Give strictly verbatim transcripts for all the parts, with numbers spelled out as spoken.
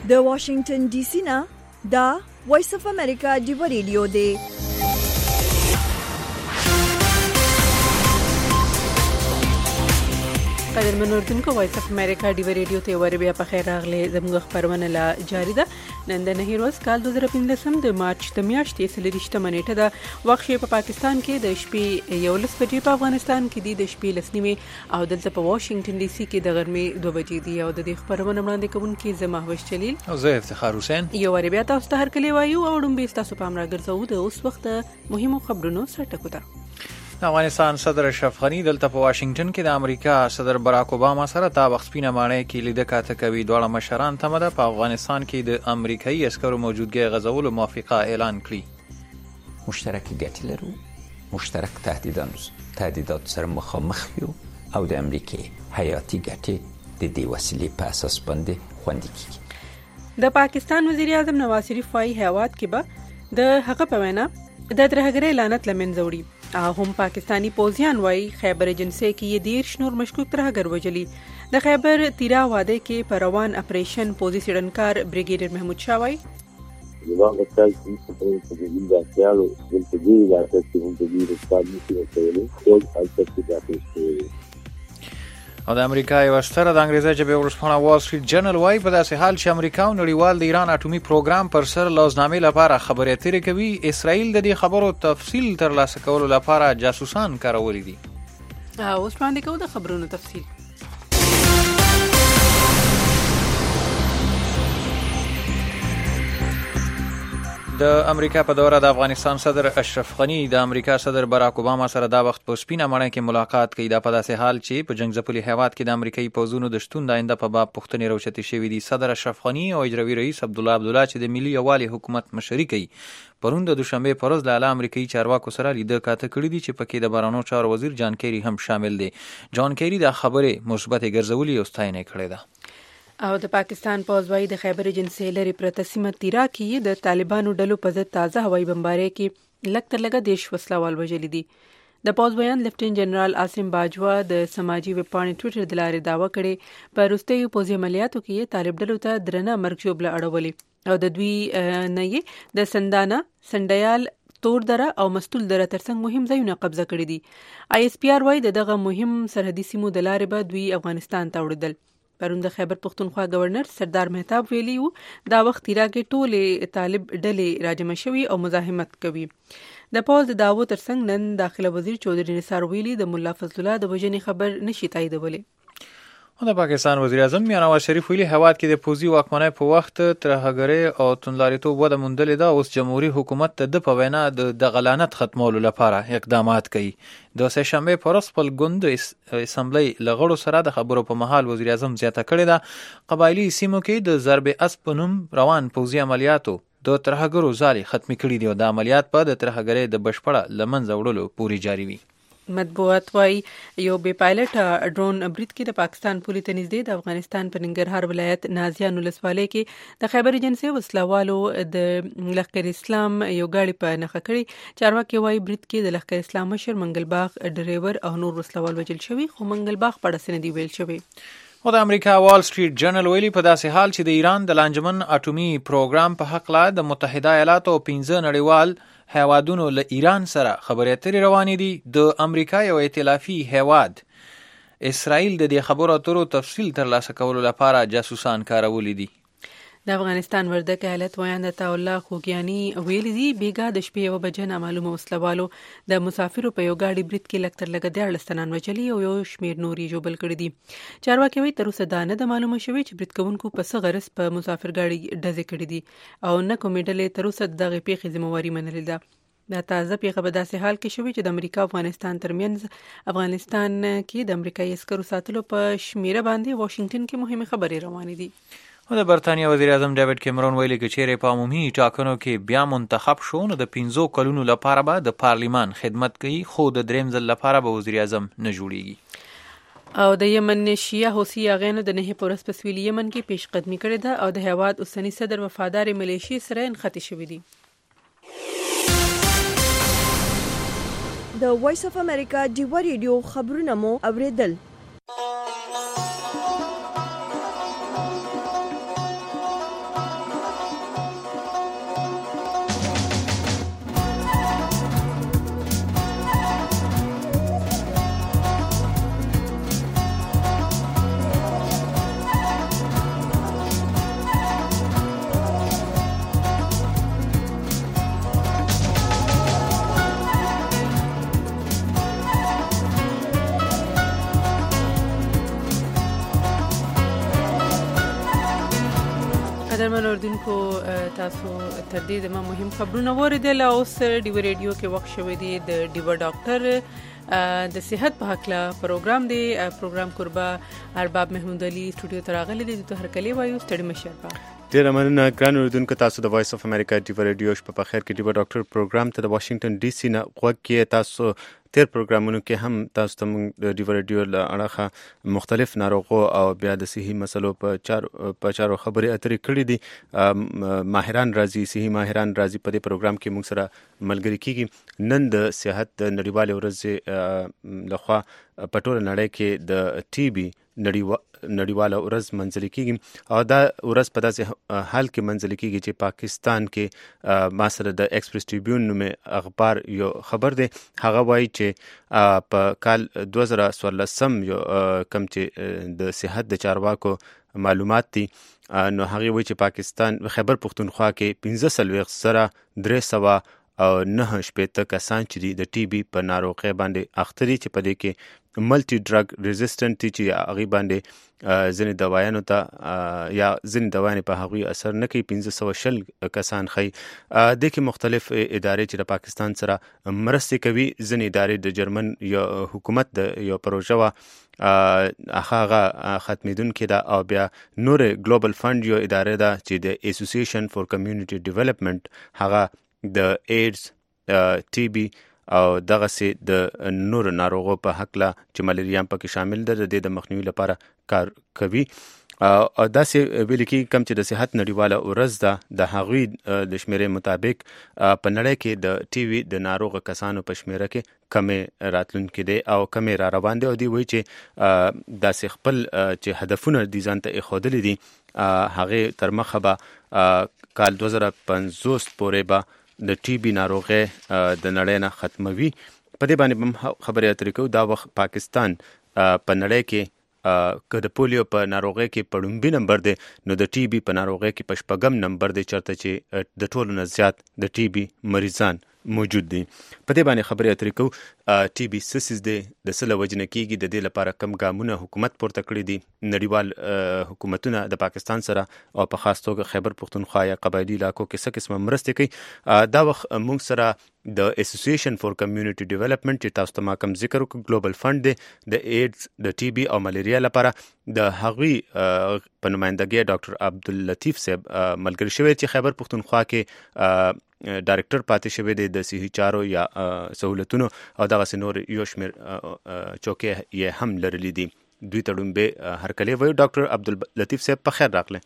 د واشنگټن ډي سي نه دا وایس اف امریکا دی ریډیو دی. قدرمن اردوونکو وایس اف امریکا دی ریډیو ته ور بیا په خیر راغلی. زموږ خبرونه لا جاری ده. نن د نهي ورځ کال دوه زره پنځلسم د مارچ د میاشتې څلورویشتمه نیټه ده. وخت په پاکستان کې د شپې یولس بجې، په افغانستان کې د شپې لس نیمې او دلته په واشنگټن ډي سي کې د غرمې دوه بجې دي. او د دې خبرونه وړاندې کوونکي زه مهوش جلیل او زه افتخار حسین یو ور بیا تاسو ته هر کلی وایو او ډومبې تاسو پام راګرځو د اوس وخت مهمو خبرونو سرټکو ته. افغانستان صدر اشرف غنی دلته په واشنگټن کې د امریکا صدر باراک اوباما سره تا وخت سپینه ماڼۍ کې لیده کاته کوي. دواړه مشران تمه ده په افغانستان کې د امریکایي عسکرو موجودګي غځولو موافقه اعلان کړي. مشترک ګټې لرو، مشترک تهدیدات تهدیدات سره مخامخ یو او د امریکای حیاتي ګټې د دې وسیلې په اساس باندې خوندي کیږي. د پاکستان وزیر اعظم نواز شریف وايي هیواد کې به د هغه په وینا د ترهګرۍ لعنت لمنځه وړي. هم پاکستانی پوځیان وايي خیبر ایجنسی کې یې دیر شنور مشکوک ترهګر وجلي. د خیبر تیرا واده کې په روان اپریشن پوځي سړنکار بریګیډیر محمود شاه وايي Llevaba tal como se divide hacia lo del pedido de hacer un pedido de Estado nacional o al certificado. او د امریکا یو ستره د انګریزي ژبې ورسپانه وال سټریټ جرنل وايي په داسې حال چې امریکا او نړیوال د ایران اټومي پروګرام پر سر لوزنامې لپاره خبرې اترې کوي، اسرائیل د دې خبرو تفصیل ترلاسه کولو لپاره جاسوسان کارولي دي. اوس باندې کوو د خبرونو تفصیل. د امریکا په دوره د افغانستان صدر اشرف غنی د امریکا صدر باراک اوباما سره دا وخت په سپینه ماڼۍ کې ملاقات کوي. دا په داسې حال چې په جنگ ځپلي هیواد کې د امریکایي پوځونو د شتون د آینده په باب پوښتنې راوچتې شوې دي. صدر اشرف غنی او اجرایي رئیس عبدالله عبدالله چې د ملي یووالي حکومت مشري کوي پرون د دوشنبه په ورځ له اعلی امریکایي چارواکو سره لیده کاته کړې دي چې پکې د بهرنیو چارو وزیر جان کیری هم شامل دی. جان کیری دا خبرې مثبت ګرځولي او ستاینه کړې ده. او د پاکستان پوځ وايي د خیبر ایجنسی لري پرته سیمه تیرا کې د طالبانو ډلو په ضد تازه هوایي بمبارۍ کې لږ تر لږه دیش وسلوال وژلي دي. د پوځ بیان لیفټیننټ جنرال عاصم باجوا د سماجی ویبپاڼې ټویټر د لارې داوا کړې په وروستیو پوځي عملیاتو کې طالب ډلو ته درنه مرګ ژوبله اړولې او د دوی نه یې د سندانه، سندیال، تور دره او مستول دره ترڅنګ مهم ځایونه قبضه کړي دي. آی اس پی آر وايي دغه مهم سرحدي سیمو د لارې به دوی افغانستان ته وړدل. پرون د خیبر پختونخوا گورنر سردار مهتاب ویلي وو دا وخت تیرا کې ټولې طالب ډلې راجمع شوي او مزاحمت کوي. د پوځ د داوو ترڅنګ نن داخله وزیر چودري نثار ویلي د مولا فضل الله د وژنې خبر نشي تاییدولی. د پاکستان وزیر اعظم میاں نواز شریف ویلي هیواد کې د پوځي واکمنۍ په وخت ترهګرۍ او توندلاریتوب وده موندلې ده. اوس جمهوریت حکومت ته د په وینا د دغلانت ختمولو لپاره اقدامات کوي. د سه شنبه پر ورځ خپل ګوند اسمبلی لغړو سره د خبرو په محل وزیر اعظم زیاته کړې ده قبایلی سیمو کې د ضرب اسب په نوم روان پوځي عملیاتو د ترهګرو ځالې ختمې کړي دي او د عملیات په د ترهګرۍ د بشپړه لمنځه وړلو پورې جاري وي. مطبوعات وايي یو بې پایلټ ډرون برید کې د پاکستان پولي ته نږدې د افغانستان په ننګرهار ولایت نازیان ولسوالۍ کې د خیبر ایجنسی وسلوالو د لښکر اسلام یو ګاډي په نښه کړی. چارواکي وايي برید کې د لښکر اسلام مشر منګل باغ ډرایور او نور وسلوال وژل شوي، خو منګل باغ په اړه څه نه دي ویل شوي. او د امریکا وال سټریټ جرنل ویلي په داسې حال چې د ایران د لانجمن اټومي پروګرام په حق لا د متحده ایالاتو او پنځه نړیوال هیوادونو له ایران سره خبرې اترې روانې دي، د امریکا یو ائتلافي هیواد اسرائیل د دې خبرو اترو تفصیل ترلاسه کولو لپاره جاسوسان کارولي دي. د افغانستان وردګ ایالت ویاند عطا الله خوګیاني ویلي دي بیګا د شپې یو بجې نامعلومه وسلوالو د مسافرو په یو ګاډي برید کې لږ تر لږه دیارلس تنان وژلي او یو شمېر نور یې ژوبل کړي دي. چارواکي وایي تر اوسه دا نه ده معلومه شوې چې برید کوونکو په څه غرض په مسافر ګاډي ډزې کړي دي او نه کومې ډلې تر اوسه دغه پیښې ذمہواري منلې ده. دا تازه پیښه په داسې حال کې شوې چې د امریکا او افغانستان ترمنځ افغانستان کې د امریکایي عسکرو ساتلو په شمیره باندې واشنگټن کې مهمه خبرې روانې دي. او د برتانیا وزیر اعظم ډیوډ کیمرون ویلي چې چیرې په عمومي ټاکنو کې بیا منتخب شو نو د پنځو کلونو لپاره به د پارلیمان خدمت کوي، خو د دریم ځل لپاره به وزیر اعظم نه جوړیږي. او د یمن شیعه حوثي اغینو د نهي پورس په سویلي یمن کې پیش قدمي کړې ده او د هیواد اوسنی صدر وفادار ملیشي سره انختی شوې دي. د وایس اف امریکا دی ریډیو خبرونه مو اوریدل. اوردونکو تاسو تر دې د مهم خبرونه وریدل. اوس ډیو ریډیو کې وخت شوی دی د ډیو ډاکټر د صحت په حق لا پروګرام دی. پروګرام قربا ارباب محمود علي سټوډیو ته راغلی دی. ته هر کلی وایو ستړي مشربا ډیر مننه ګران اوردونکو. تاسو د وایس اف امریکا ډیو ریډیو شپه په خیر کې ډیو ډاکټر پروګرام ته د واشنگټن ډي سي نه غوږ کې تاسو تیر پروګرامونو کې هم تاسو ته د ډیو ریډیو له اړخه مختلف ناروغو او بیا د صحي مسلو په چار په چارو خبرې اترې کړې دي. ماهران راځي، صحي ماهران راځي په دې پروګرام کې موږ سره ملګری کیږي. نن د صحت د نړیوالې ورځ لخوا په ټوله نړۍ کې د ټي بي نړیواله ورځ منځلې کیږي او دا ورځ په داسې حال کې منځلې کیږي چې پاکستان کې ما سره د ایکسپریس ټریبیون نومې اخبار یو خبر دی. هغه وایي چې په کال دوه زره څوارلسم یو کم چې د صحت د چارواکو معلومات دي نو هغه وایي چې پاکستان خیبر پختونخوا کې پنځه څلوېښت زره درې سوه او نه شپېته کسان چې دي د ټي بي په ناروغۍ باندې اخته دي چې په دې کې ملټي ډرګ ریزسټنټ دي چې هغې باندې ځینې دوایانو ته یا ځینې دوایانې په هغوی اثر نه کوي. پنځه سوه شل کسان ښیي. دې کې مختلف ادارې چې د پاکستان سره مرستې کوي. ځینې ادارې د جرمن یو حکومت د یو پروژه وه هغه ختمېدونکې ده او بیا نور ګلوبل فنډ یو اداره ده چې د اسوسییشن فور کمیونټي ډیولپمنټ هغه د ایډز ټي بي او دغسې د نور ناروغو په حقله چې ملیریا هم پکې شامل ده د دې د مخنیوي لپاره کار کوي. او داسې ویل کېږي کوم چې د صحت نړیواله ورځ ده د هغوی د شمیرې مطابق په نړۍ کې د ټي وي د ناروغه کسانو په شمیره کې کمې راتلونکې دی او کمې را روان دی او دوی وایي چې داسې خپل چې هدفونه دي ځان ته ایښودلي دي هغې تر مخه به کال دوه زره پنځوس پورې به د ټي بي ناروغۍ د نړۍ نه ختموي. په دې باندې هم خبرې اترې کوو. دا وخت پاکستان په نړۍ کې که د پولیو په ناروغۍ کې په لومړي نمبر دی نو د ټي بي په ناروغۍ کې په شپږم نمبر دی چېرته چې د ټولو نه زیات د ټي بي مریضان موجود دي. په دې باندې خبرې اترې کوو. ټي بي څه څیز دی، د څه له وجې نه کېږي، د دې لپاره کم ګامونه حکومت پورته کړي دي، نړیوال حکومتونه د پاکستان سره او په خاص توګه خیبر پختونخوا یا قبایلي علاقو کې څه قسمه مرستې کوي. دا وخت موږ سره د اسوسییشن فور کمیونټي ډیولپمنټ چې تاسو ته ما کوم ذکر وکړو ګلوبل فنډ دی د ایډز د ټي بي او ملیریا لپاره د هغوی په نمایندګۍ ډاکټر عبداللطیف صاحب ملګری شوی چې خیبر پختونخوا کې ډایرکټر پاتې شوی دی د صحي چارو یا سهولتونو او دغسې نور یو شمېر چوکۍ یې هم لرلي دي. دوی ته ډومبې هرکلی وایو. ډاکټر عبداللطیف صاحب په خیر راغلی.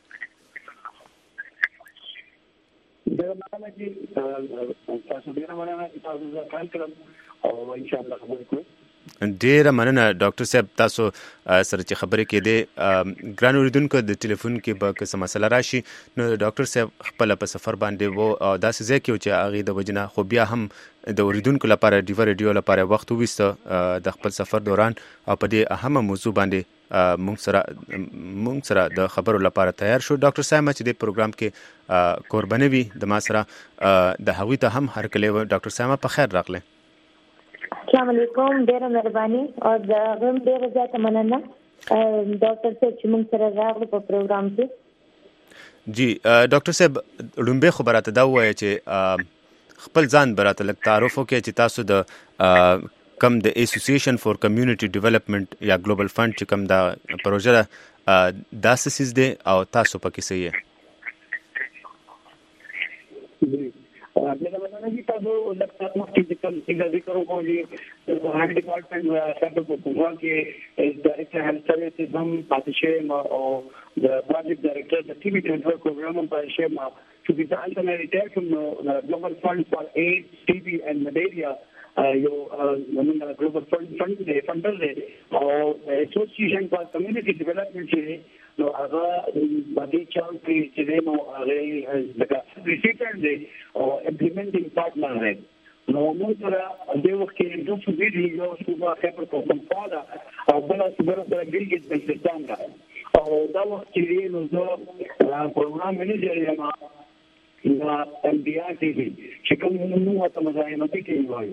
ډېره مننه چې تاسو ډېره مننه چې تاسو زه کال کړم او انشاءالله خبرې کوو. ډېره مننه ډاکټر صاحب تاسو سره چې خبرې کېدې. ګران اورېدونکو د ټلیفون کې به که څه مسله راشي نو ډاکټر صاحب خپله په سفر باندې و او داسې ځای کې و چې هغې د وجې نه خو بیا هم د اورېدونکو لپاره ډیو ریډیو لپاره وخت وویسته د خپل سفر دوران او په دې اهمه موضوع باندې موږ سره موږ سره د خبرو لپاره تیار شو. ډاکټر صاحب چې د پروګرام کې کوربنه وي د ما سره د هغوی ته هم هرکلی و. ډاکټر صاحب په خیر راغلی. السلام علیکم. ډېره مهرباني او د غم ډېره زیاته مننه ډاکټر صاحب چې موږ سره راغلو په پروګرام کې. جی ډاکټر صاحب لومبې خو به راته دا ووایه چې خپل ځان به راته لږ تعارف وکړئ چې تاسو د کم د اسوسییشن فور کمیونټي ډیولپمنټ یا ګلوبل فنډ چې کم دا پروژه ده دا څه څیز دی او تاسو پکې څه یې؟ ډېره مننه چې تاسو لږ ساعت مخکې چې کوم څنګه ذکر وکړو چې د هیلث ډپارټمنټ خیبر پختونخوا کې ډایرکټر هیلث سروسز هم پاتې شوی یم او د پروجیکټ ډایرکټر د ټي بي ټرانسفر پروګرام هم پاتې شوی یم چې د هلته نه ریټایر کوم نو ګلوبل فنډ فار ایډز ټي بي اینډ ملیریا یو زموږ ګلوبل فنډ فنډ دی فنډر دی او اسوسییشن فار کمیونټي ډیولپمنټ چې نو هغه باندې چاو کې چې دی نو هغه لکه ریسیپټنټ دی او امپلیمنټینګ پارټنر دی. نو موږ سره د وخت کې دوه څه دي یو صوبه خیبر پختونخوا ده او بله صوبه سره ګلګت بلتستان ده او دا وخت چې نو زه پروګرام منیجر یم د ام بي آر ټي وي چې کوم موږ ته مزاحمتي کوي وایو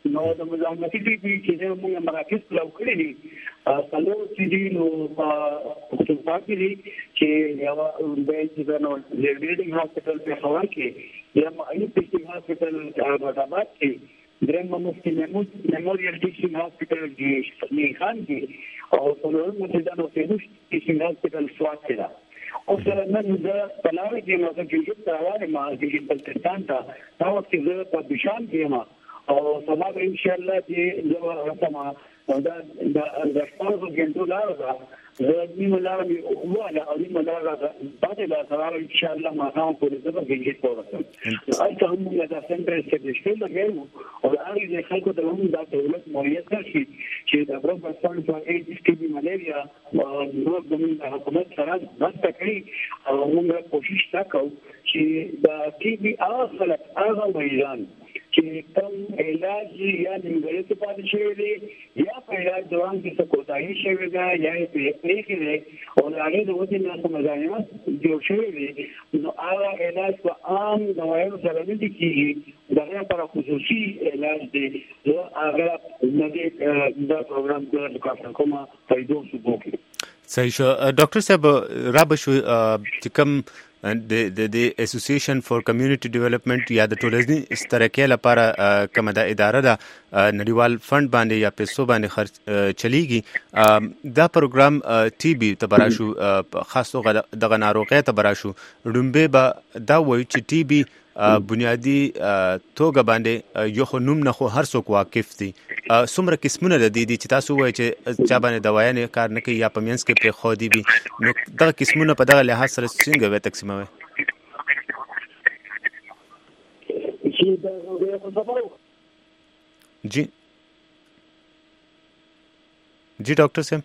نو د مزاحمتي ټي بي چې موږ مراکز کلو کړی دي څلور چې دي نو په پښتونخوا کې دي چې یو د ځینو لیډینګ هاسپټل په حواله کې یا ایو ټیچینګ هاسپټل آباد کې درېم مفتي میموریال ټیچینګ هاسپټل کې نه خان کې او څلورم متدانو ټیچینګ هاسپټل سوات کې ده او سره نن د پلاوي کې نو د جوړ تاوانه ما د بلتستان ته دا وخت زه په بشان کې ما او سبا ان شاء الله چې زه راځم دا د رسپانس ګنټو لاره ده زه نیمه لاره مې وواله او نیمه لاره بعد لا سره ان شاء الله ما هم پورې زه به ګنټ پورته اته هم دا سنټر کې د شپې لګیو او هغه د خلکو ته هم دا دولت مالیات شي چې د پروفیسور په ایچ ټي بي ملیریا نو د حکومت سره بحث کوي او موږ کوشش وکړو چې د ټي بي اصل هغه ویلان چې کوم علاج یا نیمګړی څه پاتې شوی دی یا په علاج دوران کې څه کوتاهي شوې ده یا یې پرېښې دی او د هغې د وجې نه څه مزاحمت جوړ شوی دی نو هغه علاج په عام دوایانو سره نه دی کېږي د هغې لپاره خصوصي علاج دی زه هغه نه دی دا پروګرام د کار کومه پیدو ثبوت صحیح شو ډاکټر صاحب را به شو چې کوم د د اسوسییشن فور کمیونټي ډیولپمنٹ یا د ټولنیز اشتراکي لپاره کومه د اداره ده نړیوال فند باندې یا پیسو باندې خرچ چلیږي دا پروګرام ټي بي تبراشو خاصو دغه ناروغي تبراشو ډومبه با دا وایي چې ټي بي بنیادی توګه باندې یو خو نوم نه خو هر څوک واقف دي څومره قسمونه د دې دي چې تاسو وایي چې چا باندې دوايانې کار نه کوي یا په مینس کې پرې خو دي وي نو دغه قسمونه په دغه لحاظ سره څنګه وي تقسیموي جی جی ډاکټر صاحب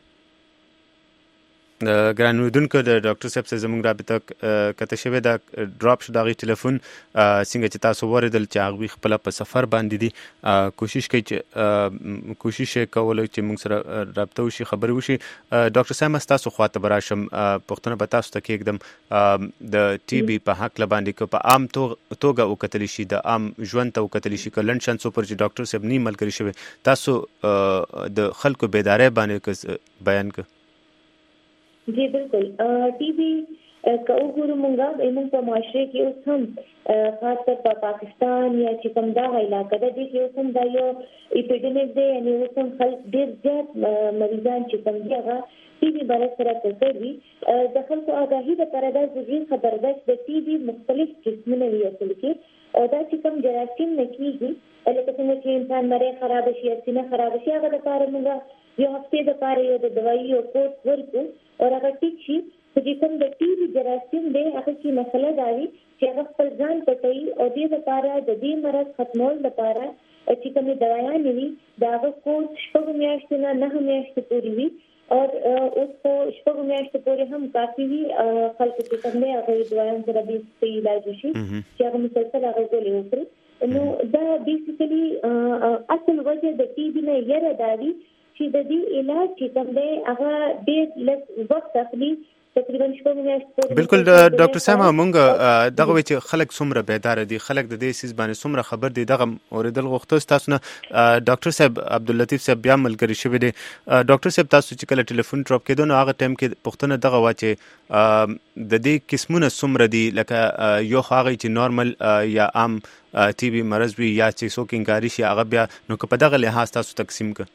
ګران اوریدونکو د ډاکټر صاحب سره زموږ رابطه کته شوې دا ډراپ شو دغه ټلیفون څنګه چې تاسو وریدل چې هغه خپل په سفر باندې دي کوشش کوي چې کوشش کوله چې موږ سره رابطه وشي خبرې وشي ډاکټر صاحب تاسو خواته براشم پښتنه به تاسو ته کېږم د ټي بي په حق لباندې کو په عام توګه وکتل شي د عام ژوند ته وکتل شي کلن شان سو پر چې ډاکټر صاحب نیم ملګری شوی تاسو د خلکو بیدارۍ باندې بیان ک जी बिल्कुल T B का उगुरु मुंगा एमन په معاشره کې اوس هم خاص طور په پاکستان یا چې کوم دا علاقه ده چې اوس هم دا یو اپیډیمیک دی یعنی اوس هم خلک ډېر زیات مریضان چې کوم دی هغه ټي بي باره سره کوي د خلکو آگاهي لپاره دا ضروري خبر ده چې د ټي بي مختلف قسمونه لري اصل کې او دا چې کوم جراثیم نه کیږي لکه څنګه چې انسان مری خراب شي یا سینه خراب شي هغه لپاره موږ یو هفته لپاره یو د دوايي او کورس ورکو او هغه ټیک شي چې کوم د ټي بي جراثیم دی هغه کې مسله دا وي چې هغه خپل ځان پټوي او دې لپاره د دې مرض ختمول لپاره چې کوم دوايانې وي دا هغه کورس شپږ میاشتې نه نه میاشتې پورې وي او اوس په شپږ میاشتې پورې هم کافي وي خلکو چې کوم دی هغه دوايان سره به علاج شي چې هغه مسلسل هغه ګولې وکړي نو دا بیسیکلی اصل وجه د ټي بي نه یره دا وي چې د دې علاج چې کوم دی هغه ډېر لږ وخت اخلي تقریبا شپږ میاشتې بالکل ډاکټر صاحب مونږ دغه وی چې خلک څومره بیدار دي خلک د دې سیس باندې څومره خبر دي دغه اوریدل غوښتل تاسو نه ډاکټر صاحب عبداللطیف صاحب بیا ملګری شوی دی ډاکټر صاحب تاسو چې کله ټلیفون ډراپ کېدو نو هغه ټایم کې پښتنه دغه وا چې د دې قسمونه څومره دي لکه یو هغه چې نورمال یا عام ټي بي مرض وي یا چې څوک انکاري شي هغه بیا نو په دغه لحاظ تاسو تقسیم کړئ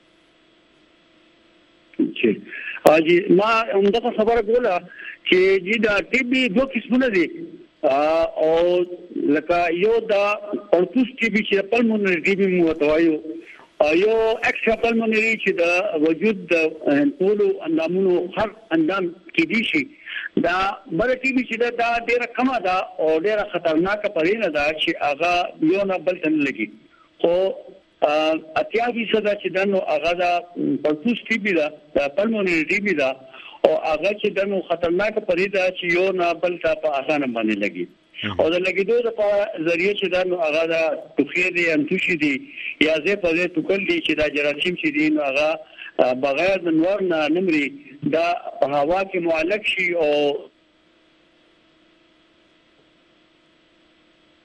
اجي ما همدغه خبره کوله چې جی دا ټي بي دوه قسمونه دي او لکه یو دا اورتوس ټي بي چې پلمونري ټي بي مو توایو یو اکسترا پلمونري چې د وجود د ټول اندامونو هر اندام کې دي شي دا بل ټي بي چې دا ډیره کمه ده او ډیره خطرناکه پرینه ده چې هغه یو نه بل تن لګي خو اتیا فیصد چې دنو هغه دا پرتوس ټي بي دا پلمونري ټي بي دا او هغه چې دنو خطرناک پریده چې یو نه بل تا په اسانه باندې لګي او د لګیدو د ذریعہ چې دنو هغه دا توخې دي انتوشي دي یا زه په دې توکل دي چې دا جراثیم چې دي نو هغه بغیر د نور نه نمرې دا په هوا کې معلق شي او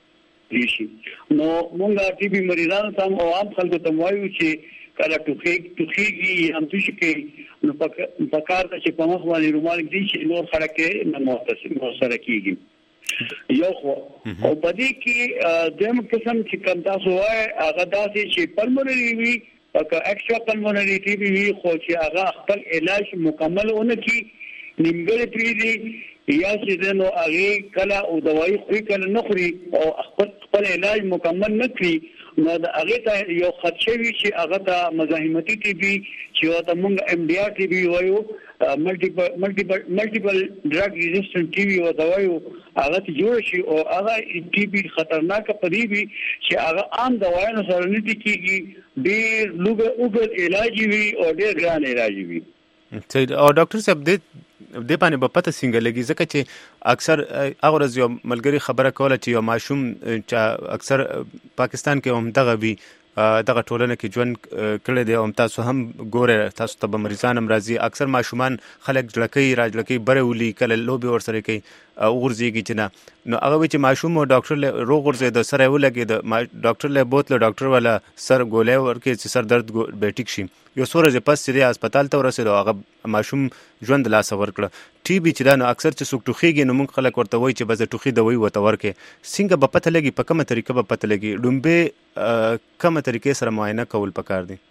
دي شي نو مونږه ټي بي مریضانو ته او عام خلکو ته وایو چې کله ټوخي ټوخيږي هم څه کې نو په کار چې په مخ باندې رومال دي چې نور خلک نه متصل سره کیږي یو خو او په دې کې دیم قسم چې کوم تاسو وایي هغه داسې چې پلمونري وي او اکسترا پلمونري ټي بي وي خو چې هغه خپل علاج مکمل ونه کی نیمګړی پریږدي یا چې نو هغه کله او دوايي خوري کله نه خوري او خپل خپل علاج مکمل نه کړي نو دا هغه ته یو خدشه وی چې هغه ته مزاحمتي ټي بي چې وته موږ ام ډي آر ټي بي وایو ملټیپل ملټیپل ملټیپل ډرګ ریزिस्टنت ټي بي وته وایو هغه ته جوړ شي او هغه ټي بي خطرناک پدی وی چې هغه عام دوايانو سره نه دي کیږي ډېر لوګ اوګ علاج وی او ډېر ګران علاج وی او ډاکټر صاحب دې د باندې په پته څنګه لګي ځکه چې اکثر هغه ورځ یو ملګری خبره کوله چې یو ماشوم چې اکثر پاکستان کې هم دغه وی دغه ټولنه کې ژوند کړی دی او تاسو هم ګوره تاسو ته به مریضان هم راځي اکثر ماشومان خلک جړکۍ راجړکۍ بره ولي کله لوبي ورسره کوي ورځيږي چې نه نو هغه چې ماشوم او ډاکټر له روغ ورځي د سره ولګي د ډاکټر له بوتله ډاکټر والا سر ګولې ورکې چې سر درد به ټیک شي یو سورې پس چې هسپتال ته ورسېدو هغه ماشوم ژوند لاس ورکړه ټي بي چې دا نو اکثر چې څوک ټوخيږي نو موږ خلک ورته وایي چې بس ټوخي دوی وته ورکې څنګه به پته لګي په کومه طریقه به پته لګي لومبه کومه طریقې سره معاینه کول پکار دي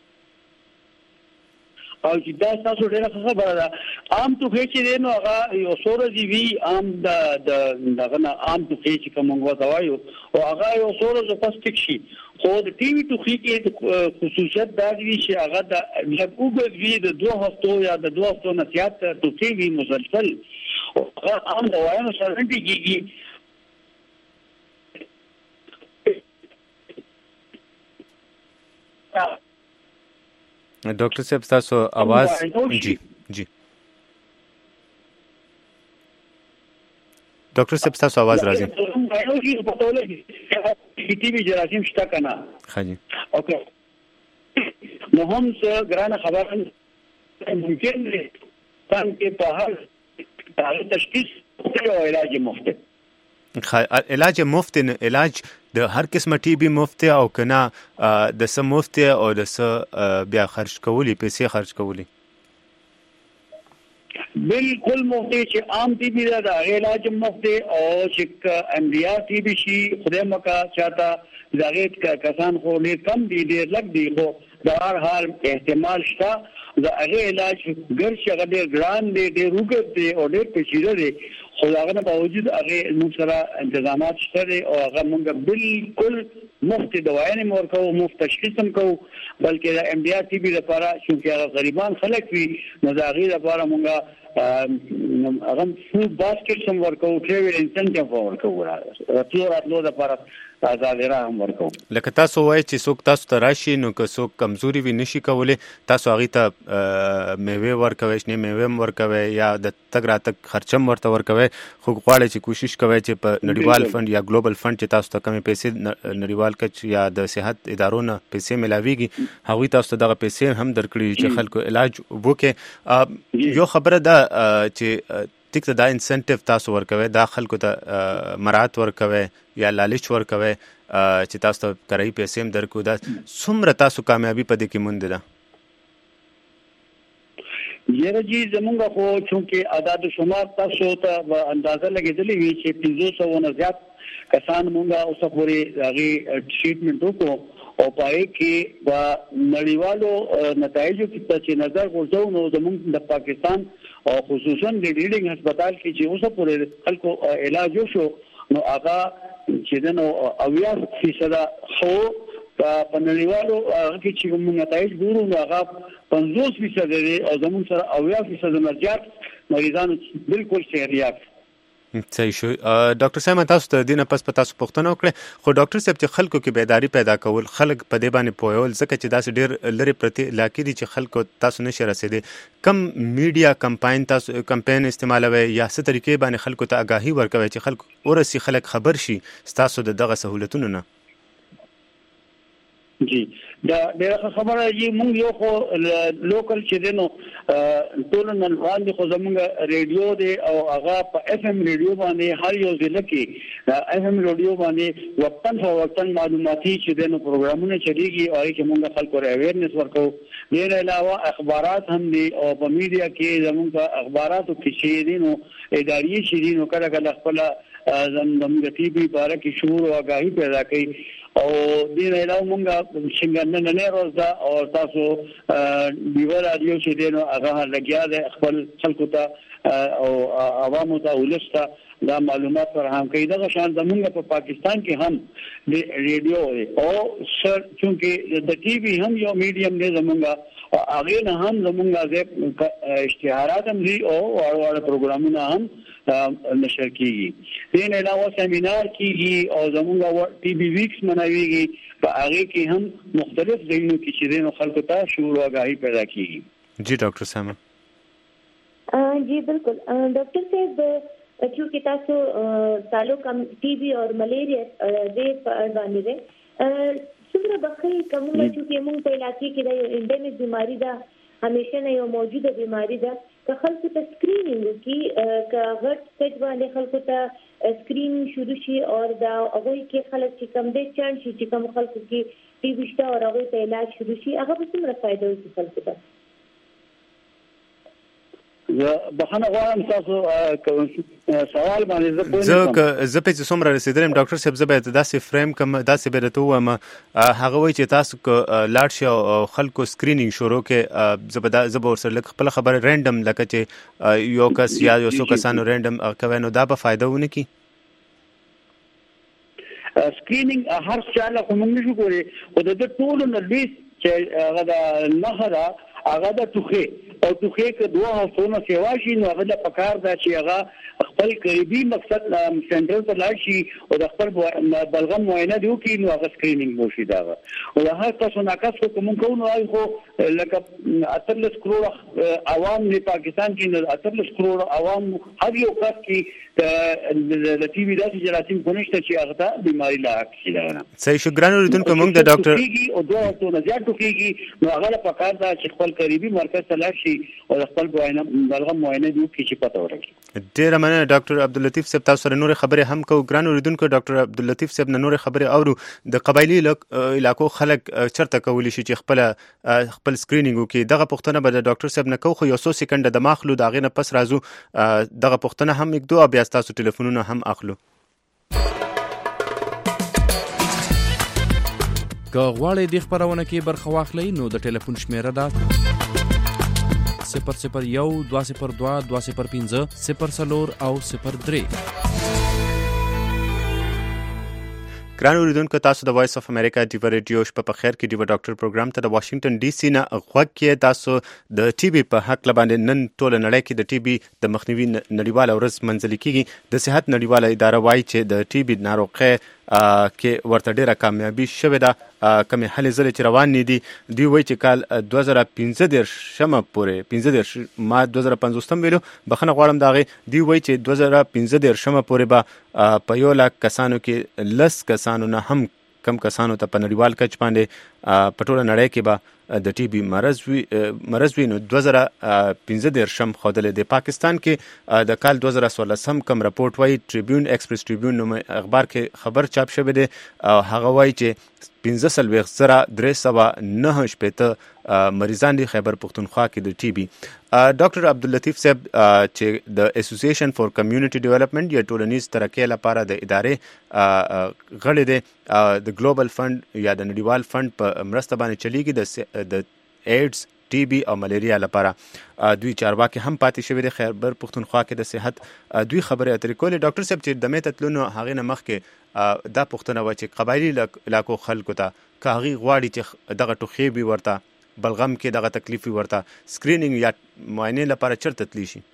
او چې دا تاسو ډېر خبره ده عام ټوخي چې نو هغه یو سورې وی عام د دغه نه عام ټوخي چې کوم وته وایو او هغه یو سورې پس ټیک شي خو د ټي بي ټوخي کې خصوصیت دا دی چې هغه د لږ اوږد وي د دوه هفتو یا د دوه هفتو نه زیات ټوخي وي مسلسل او هغه عام دوايانو سره نه کیږي ډاکټر صاحب تاسو आवाज جی جی ډاکټر صاحب تاسو आवाज راځي ټي بي جراثیم شته کنه خاجي اوکې نو هم څه ګرانه خبره ممکن دی چې په هر تشخیص او علاج مفت علاج مفت نه علاج د هر قسمه ټي بي مفت او کنه د سم مفت او د س بیا خرج کولی پیسې خرج کولی بالکل مفت چې عام ټي بي دا علاج مفت او چې ام ډي آر ټي بي شي خدای مکا چاته زاغیت کا کسان خو ډیر کم دي ډیر لږ دي خو د هر حال احتمال شته دا هغه علاج ګر چې هغه ډیر ګران دي ډیر وګړي دي او ډیر پیچیده دي خو هغه نه باوجود هغه موږ سره انتظامات شته او هغه موږ بالکل مفت دوايانې ورکو مفت تشخیص هم کوو بلکې د ام ډي آر ټي بي لپاره چې هغه غریبان خلک وي نو دا غي لپاره موږ هغه فود باسکټ هم ورکو ټریول انسنټیو ورکو راځو راتلو لپاره آزاد را هم ورکو لکه تاسو وایي چې څوک تاسو ته راشي نو که څوک کمزوري وي نشي کولای تاسو هغه ته میوه ورکوي شنه میوه ورکوي یا د تګ راتګ خرچم ورته ورکوي خو غواړي چې کوشش کوي چې په نړیوال فند یا ګلوبل فند چې تاسو ته کمی پیسې نړیوال کچ یا د صحت ادارو نه پیسې ملاويږي هغه تاسو ته دغه پیسې هم درکړي چې خلکو علاج وکړي یو خبره ده چې ټیک دا انسنټیو تاسو ورکوي دا خلکو ته مراد ورکوي یا لالچ ورکوي چې تاسو ته کرای پیسې هم درکو دا څومره تاسو کامیابی پدې کې مونږ ده یره جی زمونږ خو چونکه اعداد شمار تاسو ته اندازه لګیدلې وی چې پنځه سوه نه زیات کسان مونږه اوسه پورې هغه ټریټمنټ وکړو او پای کې با نړیوالو نتایجو کې چې نظر ورځو نو زمونږ د پاکستان او خصوصا د ډیډینګ هسپتال کې چې اوسه پورې خلکو علاج وشو نو هغه چې نو اویا فیصد خو په نړیوالو کې چې موږ نتایج ګورو نو هغه پنځوس فیصد دی او زموږ سره اویا فیصد مرجات مریضان بالکل صحیح صحیح شو ډاکټر صاحب تاسو ته دینه پس په تاسو پوښتنه وکړه خو ډاکټر صاحب چې خلکو کې بیداری پیدا کول خلک په دې باندې پوهول ځکه چې داس ډیر لري پرتی علاقې دي چې خلکو تاسو نشي رسیدي کم میډیا کمپاین تاسو کمپاین استعمالوي یا څه طریقې باندې خلکو ته آگاهی ورکوي چې خلکو ورسي خلک خبر شي تاسو دغه سہولتونو نه جی دا ډېره خبره یي مونږ یو خو لوکل چې دینو ټول نن باندې خو زمونږ ریډیو دی او هغه په اف ام ریډیو باندې هر یو ځل کې اف ام ریډیو باندې وقتن فو وقتن معلوماتي چې دینو پروګرامونه چلیږي او چې مونږ خلکو ته اویرنس ورکو. دیر علاوه اخبارات هم دي او په میډیا کې زمونږ اخباراتو کې چې دینو اداري چې دینو کله کله خپل زموږ ټي وي باره کې شعور او آگاهي پیدا کوي او دین علاوه مونږه څنګه نن نه روز دا او تاسو دیو رادیو چې دینو هغه لګیا ده خپل خلکو ته او عوامو ته ولسته دا معلومات فراهم کوي. دا شان زمونږ په پاکستان کې هم ریډیو او سر چونکه د ټي وي هم یو میډیم دی زمونږ هغه نه هم زمونږ اشتهارات هم دي او واړه پروګرامونه هم نشر کیږي. دین علاوه سیمینار کیږي او زمونږ ټي وي ویکس مناويږي په هغه کې هم مختلف ځایونو کې چې دینو خلکو ته شعور او آگاهي پیدا کیږي. جی ډاکټر ساما جی بالکل ډاکټر صاحب چونکه تاسو تعلق ټي وي او ملیریا دې په اړه باندې څومره بخښي کوم چې موږ په علاقې کې د انډیمک بیماری دا همیشه نه یو موجوده بیماری ده که خلکو ته سکرینینګ وکړي که غټ سټیج باندې خلکو ته سکرینینګ شروع شي او دا هغه کې خلک چې کم دي چانس شي چې کوم خلکو کې ټي وي شته او هغه ته علاج شروع شي هغه به څومره فائدہ وکړي خلکو ته. زه بخنه غواړم تاسو سوال باندې زه پوه زه زه په څومره رسیدلم ډاکټر صاحب زه به داسې فریم کوم داسې به راته وایم هغه وایي چې تاسو لاړ شئ او خلکو سکرینینګ شروع کې زه به زه به ورسره لږ خپله خبره رینډم لکه چې یو کس یا یو څو کسانو رینډم کوي نو دا به فایده ونه کړي. سکرینینګ هر چا له کوم نشو کولی او د ټولو نه لوی چې هغه د نهره هغه د ټوخي او ټوخي کې دوه هفتونه سیوا شي نو هغه د پکار دا چې هغه خپل قریبي مقصد سنټر ته لاړ شي او د خپل بلغم معاینه دی وکړي نو هغه سکرینینګ وشي دا او د هر تاسو ناقص کوم کوم نو خو لکه اتلس کروڑ عوام نه پاکستان کې اتلس کروڑ عوام هر یو کس کې د ټي وي داسې جراثیم پونشته چې هغه ته بیماری لاحق شي. صحیح شکران اوریدونکو موږ د ډاکټر او دوه هفتونه زیات ټوخیږي نو هغه پکار دا چې خپل قریبي مرکز ته لاړ شي او خپل معاینه بلغم معاینه دی وکړي چې پته ورکړي. ډیره مننه ډاکټر عبداللطیف صاحب تاسو سره نور خبرې هم کوو. ګران اوریدونکو ډاکټر عبداللطیف صاحب نه نور خبرې اورو د قبایلی علاقو خلک چرته کولی شي چې خپل خپل سکرینینګ وکړي. دغه پوښتنه به د ډاکټر صاحب نه کوو خو یو څو سکند د ماخلو د هغې نه پس راځو دغه پوښتنه هم یک دو بیا ستاسو ټلیفونونه هم اخلو. که غواړئ دې خپرونه کې برخه واخلئ نو د ټلیفون شمیره ده صفر صفر یو دوه صفر دوه دوه صفر پنځه صفر څلور او صفر درې. ګران اوریدونکو تاسو د وایس اف امریکا ډیو ریډیو شپه په خیر کې ډیو ډاکټر پروګرام ته د واشنگټن ډي سي نه غوږ کې تاسو د ټي بي په حق باندې نن ټول نړۍ کې د ټي بي د مخنیوي نړیواله ورځ منځلې کیږي. د صحت نړیواله اداره وایي چې د ټي بي ناروغۍ کې ورته ډیره کامیابي شوې ده. کمې هلې ځلې چې روانې دي دوی وایي چې کال دوه زره پنځه دېرشمه پورې پنځه دېرش ما دوه زره پنځوستم ویلو بخښنه غواړم د هغې دوی وایي چې دوه زره پنځه دېرشمه پورې به په یو لاک کسانو کې لس کسانو نه هم کم کسانو ته په نړیوال کچ باندې په ټوله نړۍ کې به د ټي بي مرض وي مرض وي نو دوه زره پنځه دېرشم ښودلی دی. پاکستان کې د کال دوه زره څوارلسم کم رپورټ وایي ټریبیون ایکسپریس ټریبیون نومي اخبار کې خبر چاپ شوی دی او هغه وایي چې پنځه څلوېښت زره درې سوه نهه شپېته مریضان دي خیبر پښتونخوا کې د ټي بي. ډاکټر عبداللطیف صاحب چې د اسوسییشن فور کمیونټي ډیولپمنٹ یا ټولنیز ترقۍ لپاره د ادارې غړی دی د ګلوبل فنډ یا د نړیوال فنډ په مرسته باندې چلیږي د ایډز ټي بي او ملیریا لپاره. دوی چارواکي هم پاتې شوي دي خیبر پښتونخوا کې د صحت دوی خبرې اترې کولې. ډاکټر صاحب چې دمې ته تلو نو هغې نه مخکې دا پوښتنه وه چې قبایلي علاقو خلکو ته که هغوی غواړي چې دغه ټوخې وي ورته بلغم کې دغه تکلیف وي ورته سکرینینګ یا معاینې لپاره چېرته تللی شي؟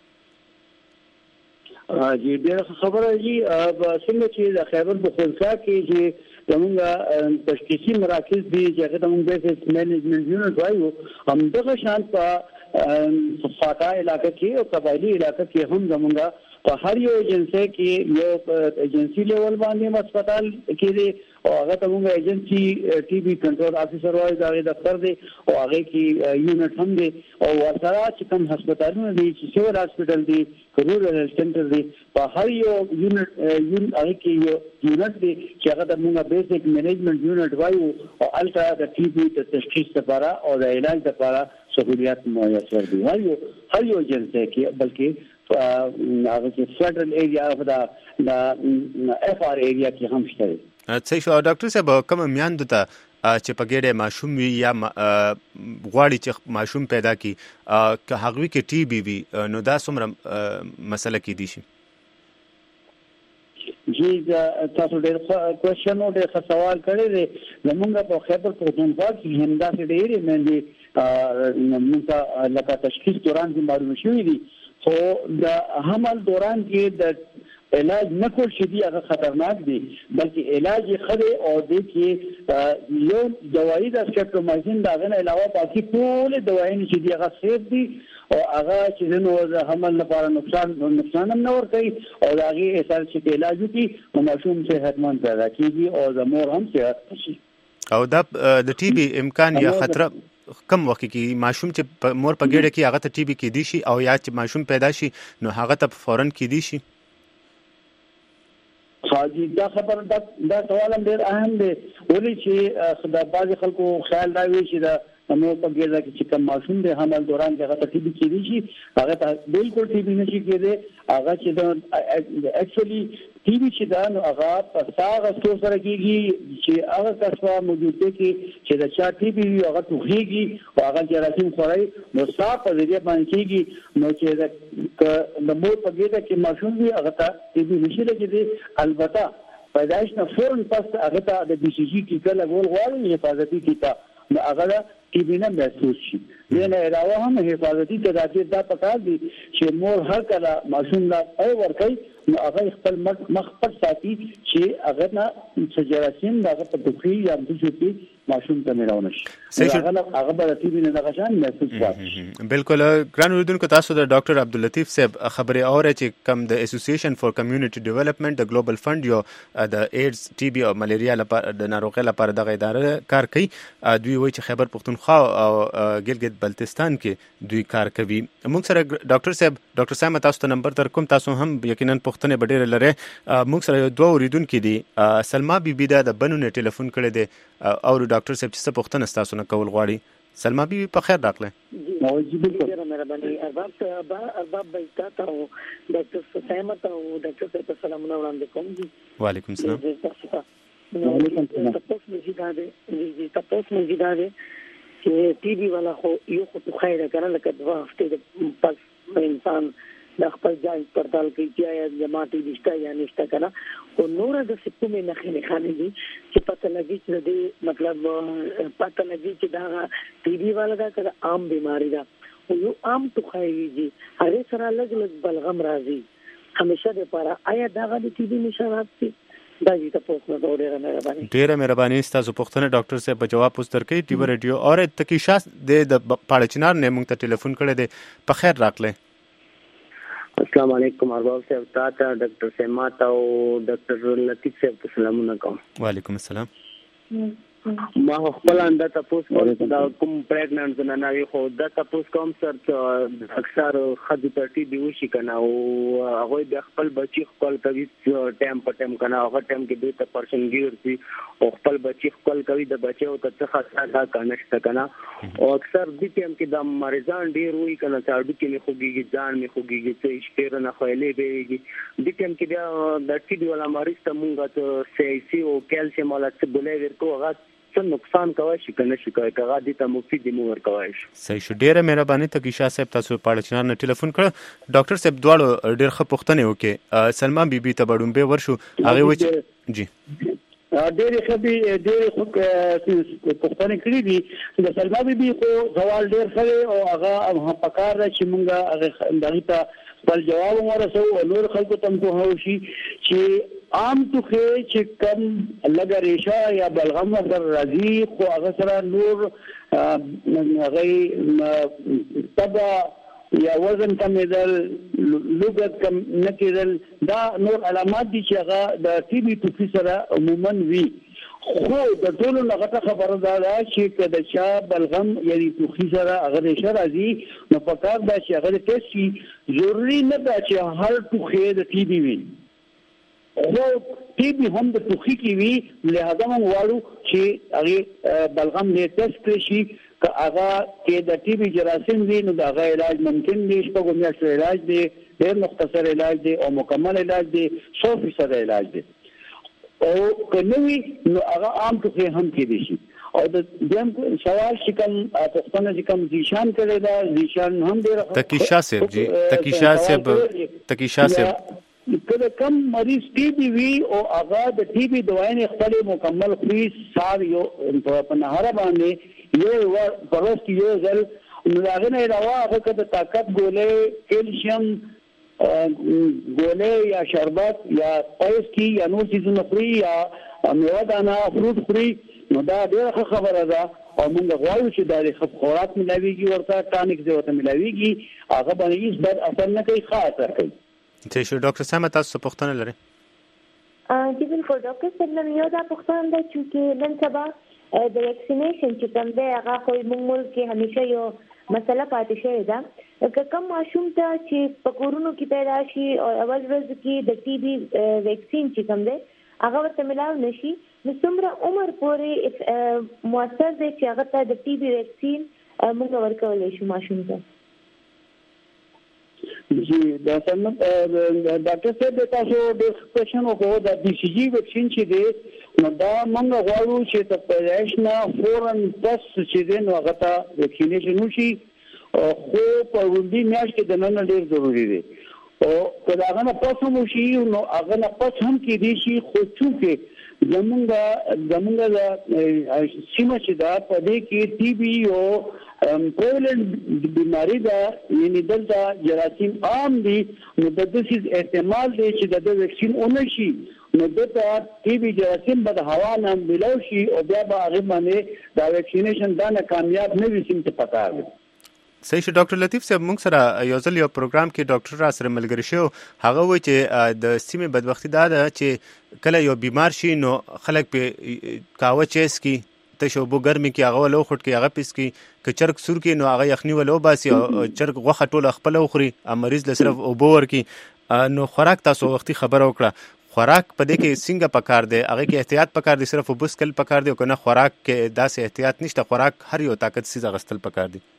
جی ډېره خبره جي څنګه چې د خیبر پښتونخوا کې چې زمونږ تشخیصي مراکز دي چې هغه ته موږ بیسس مینجمنټ یونټ وایو همدغه شان په فاټا علاقه کې او قبایلي علاقه کې هم زمونږ په هر یو ایجنسۍ کې یو ایجنسي لیول باندې هسپتال کې دي او هغه ته موږ ایجنسي ټي بي کنټرول افیسر وایي دا د دفتر دی او هغه کې یونټ هم دی او ورسره چې کوم هسپتالونه دي چې سیول هسپتال دی رورل سنټر دی په هر یو یونټ یون هغه کې یو یونټ دی چې هغه د موږ بیسیک مینجمنت یونټ وایو او الټا د ټي بي د تشخیص لپاره او د علاج لپاره سہولیات میسر دي. هر یو هر یو ایجنسي کې بلکې هغه چې فدرل ایریا او د اف ار ایریا کې هم شته. صحیح شو ډاکټر صاحب، کوم میاندو ته چې په ګډه ماشوم وي یا غواړي چې ماشوم پیدا کی که هغوی کې ټي بي وي نو دا څومره مسله کې دي شي؟ جی تاسو ډېر کوېشن او ډېر سوال کړی دی. زمونږ په خیبر پختونخوا کې هم داسې ډېرې میندې موږ لکه تشخیص دوران کې معلوم شوي دي، خو د حمل دوران کې د علاج نه کول شي دي هغه خطرناک دي، بلکې علاج یې ښه دی او دې کې یو دوايي د سټریپټومایسین د هغه نه علاوه باقي ټولې دوايانې چې دي هغه سیف دي او هغه چې نو د حمل لپاره نقصان نقصان هم نه ورکوي او د هغې احساس چې علاج وکړي نو ماشوم صحتمند پیدا کېږي او د مور هم صحت شي. او دا د ټي بي امکان یا خطر کم وخت کې ماشوم چې مور په ګډه کې هغه ته ټي بي کېدی شي او یا چې ماشوم پیدا شي نو هغه ته فوراً کېدی شي؟ حاجی دا خبر دا دا سوال هم ډېر اهم دی، ولې چې د بعضې خلکو خیال دا وي چې د نو په ګیرده کې چې کوم ماشوم دی حمل دوران کې هغه ته ټي بي کېدی شي، هغه ته بالکل ټي بي نه شي کېدی. هغه چې د اکچولي ټي بي چې دا نو هغه په ساه اخیستو سره کېږي چې هغه کس په موجودګۍ کې چې د چا ټي بي وي هغه ټوخېږي او هغه جراثیم خوری نو ساه په ذریعه باندې کېږي نو چې د مور په ګیرده کې ماشوم وي هغه ته ټي بي نه شي لګېدی. البته پیدایش نه فوراً پس هغه ته د بي سي جي ټیکه لګول غواړي، حفاظتي ټیکه نو هغه ټي بي نه محسوس شي. دې نه علاوه هم حفاظتي تدابیر دا پکار دي چې مور هر کله ماشوم لا پای ورکوي نو هغه خپل مخ پټ ساتي چې هغه نه څه جراثیم هغه په ټوخي یا بوجو کې ماشوم ته ملاونه شي. هغه هغه به ټي بي نه دغه شان محسوس واټ. بالکل ګران اوریدونکو، تاسو د ډاکټر عبداللطیف صاحب خبرې اورئ چې کوم د اسوسییشن فور کمیونټي ډیولپمنٹ د ګلوبل فند یو د ایډز ټي بي او ملیریا لپاره د ناروغۍ لپاره دغه اداره کار کوي. دوی وایي چې خیبر پختونخوا او ګلګت بلتستان کې دوی کار کوي. موږ سره ډاکټر صاحب ډاکټر صاحب تاسو ته نمبر در کوم، تاسو هم یقینا پښتنه بډېر لري. موږ سره دوه اوریدونکو دي. سلما بیبي دا د بنو نه ټلیفون کړی دی او ډاکټر صاحب چې څه پوښتنه تاسو نه کول غواړي. سلما بیبي په خیر راغله. جی ډېره مهرباني. ارباب ارباب بایتا ته او ډاکټر صاحب ته او ډاکټر صاحب ته سلامونه وړاندې کوم. جی وعلیکم السلام. وعلیکم السلام. تاسو مې دا دی جی تاسو مې دا دی چې ټي بي والا خو یو خو خیره کنه لکه دوه هفته پس انسان د خپل ځان پرتال کوي چې آیا جماعتي دشته یا نشته کنه او نور د سپومې نه خنې خانې دي چې پته لګي چې د مطلب پته لګي چې دا ټي بي والا دا که عام بیماری ده او یو عام ټوخی دي هغه سره لږ لږ بلغم راځي همیشه لپاره. آیا دا د ټي بي نشانات دي؟ دا دې تاسو نه ډېره مهرباني. ډېره مهرباني تاسو پوښتنه ډاکټر صاحب په جواب پوښتنه کوي. ټي بي رادیو اور تکیشا د پاړچنار نه موږ ته ټلیفون کړی دی. په خیر راغله. السلام علیکم ارباب صاحب، تاسو ډاکټر سیمات او ډاکټر لطیف صاحب ته سلامونه کوم. وعلیکم السلام. ما خپل انده تاسو کوم دا کوم پریګننټ زنانه وي خو دا تاسو کوم سر اکثر خدي پټي دی وشي کنه او هغه د خپل بچي خپل کوي ټایم په ټایم کنه هغه ټایم کې دوی ته پرشن ګیرسي او خپل بچي خپل کوي د بچي او ته څه خاصه کنهشته کنه او اکثر د ټایم کې د مریضان ډیر وي کنه چې اډو کې نه خوږي ځان نه خوږي چې شپیر نه خوېلې بیږي د ټایم کې د ټي بي ولا مریض ته مونږ ته سی سی او کیلشیم ولا څه بولې ورکو هغه څه نقصان کوي شي کنه شي کوي هغه د ته مفید دی مور کوي. صحیح شو. ډیره مهرباني ته کیشا صاحب تاسو په چنار نه ټلیفون کړ. ډاکټر صاحب دواړو ډیر ښه پوښتنه وکړه. سلما بیبي ته بډوم به ورشو هغه و چې جی ډېر خبي ډېر پوښتنه کړې دي. د سلما بیبي خو سوال ډېر ښه او هغه پکار ده چې مونږ هغه دغه ته بل جواب ورسو او نور خلکو تم کو هوشي چې عام توخه چې کم لګا ریشا یا بلغم در راځي خو هغه سره نور هغه تبا یا وزن کمیدل لوګت کم نکیدل دا نور علامات دي چې هغه د ټي بي توخه سره عموما وي خو د ټولو لغته خبره ده چې کله چا بلغم یعنی توخي سره هغه نشه راځي نو په کار دا چې هغه ټیسټ شي ضروري نه ده چې هر ټوخي د ټي بي وي خو ټي بي هم د توخي کې وي لهدا موږ وایو چې هغه بلغم نه ټیسټ کړي شي که هغه کې د ټي بي جراثیم وي نو دا هغه علاج ممکن دی شپږ میاشتې علاج دی ډېر مختصر علاج دی او مکمل علاج دی سو فیصد علاج دی او کنوي نو هغه عام ټوخي هم کېدي شي او د دیم سوال چې کوم پښتنه چې کوم ځیشان کړي دا ځیشان هم ډېر تکیشا صاحب جی تکیشا صاحب تکیشا صاحب کله کم مریض ټي بي وي او هغه د ټي بي دوايي خپل مکمل خوري سار یو په نهار باندې یو پروست یو ځل نو هغه نه علاوه هغه د طاقت ګولې کیلشیم ګولې یا شربت یا پایس کی یا نور چیزونه خوري یا میوه دانه فروټ خوري نو دا ډېره خبره ده او موږ غواړو چې دا د خوراک ملاويږي ورته ټانیک دی ورته ملاويږي هغه باندې هیڅ بد اثر نه کوي ښه اثر کوي. ته شو ډاکټر سم تاسو پوښتنه لرئ؟ ا جی بالکل ډاکټر صاحب نن یو دا پوښتنه ده چې نن سبا د ویکسینیشن چې کوم دی هغه خو موږ ملک کې همیشه یو مسله پاتې شوې ده که کوم ماشوم ته چې په کورونو کې پیدا شي او اول ورځ کې د ټي بي ویکسین چې کوم دی هغه ورته ملاو نشي نو څومره عمر پورې موثر دی چې هغه ته د ټي بي ویکسین موږ ورکولی شو ماشوم ته؟ جی دا څنګه ډاکټر صاحب تاسو د کوېشن وکړو د بي سي جي ویکسین چې دی نو دا موږ غواړو چې د پیدایش نه فورن پس چې دی نو هغه ته ویکسینیشن وشي خو په وړاندې میاشت کې د نن ډېر ضروری دی او کله هغه نه پس هم شي نو هغه نه پس هم کې دي شي خو چې زمونږ زمونږ د سیمه چې دا په دې کې ټي بي او پریولنت بیماری دا یعنی دلته جراثیم عام دي نو د دې احتمال دی چې د ویکسین اونشي نو دته ټي بي جراثیم به د هوا نه ملو شي او بیا به هغه باندې دا ویکسینیشن دا نه کامیاب نه وي سیم ته پکار دی. صحیح شو ډاکټر لطیف صاحب موږ سره یو ځل یو پروګرام کې ډاکټر را سره ملګری شو هغه وایي چې د سیمې بدبختی دا ده چې کله یو بیمار شي نو خلک په کاوه چیس کی تشوبو ګرمي کې هغه ولو خټ کې هغه پیس کې که چرګ سور کې نو هغه یخني ولو باسي او چرګ غوخه ټوله خپل خوري مریض له صرف او بور کې نو خوراک تاسو وختي خبره وکړه خوراک په دې کې څنګه پکار دی هغه کې احتیاط پکار دی صرف وبس کل پکار دی او کنه خوراک کې داسې احتیاط نشته خوراک هر یو طاقت سیز غستل پکار دی؟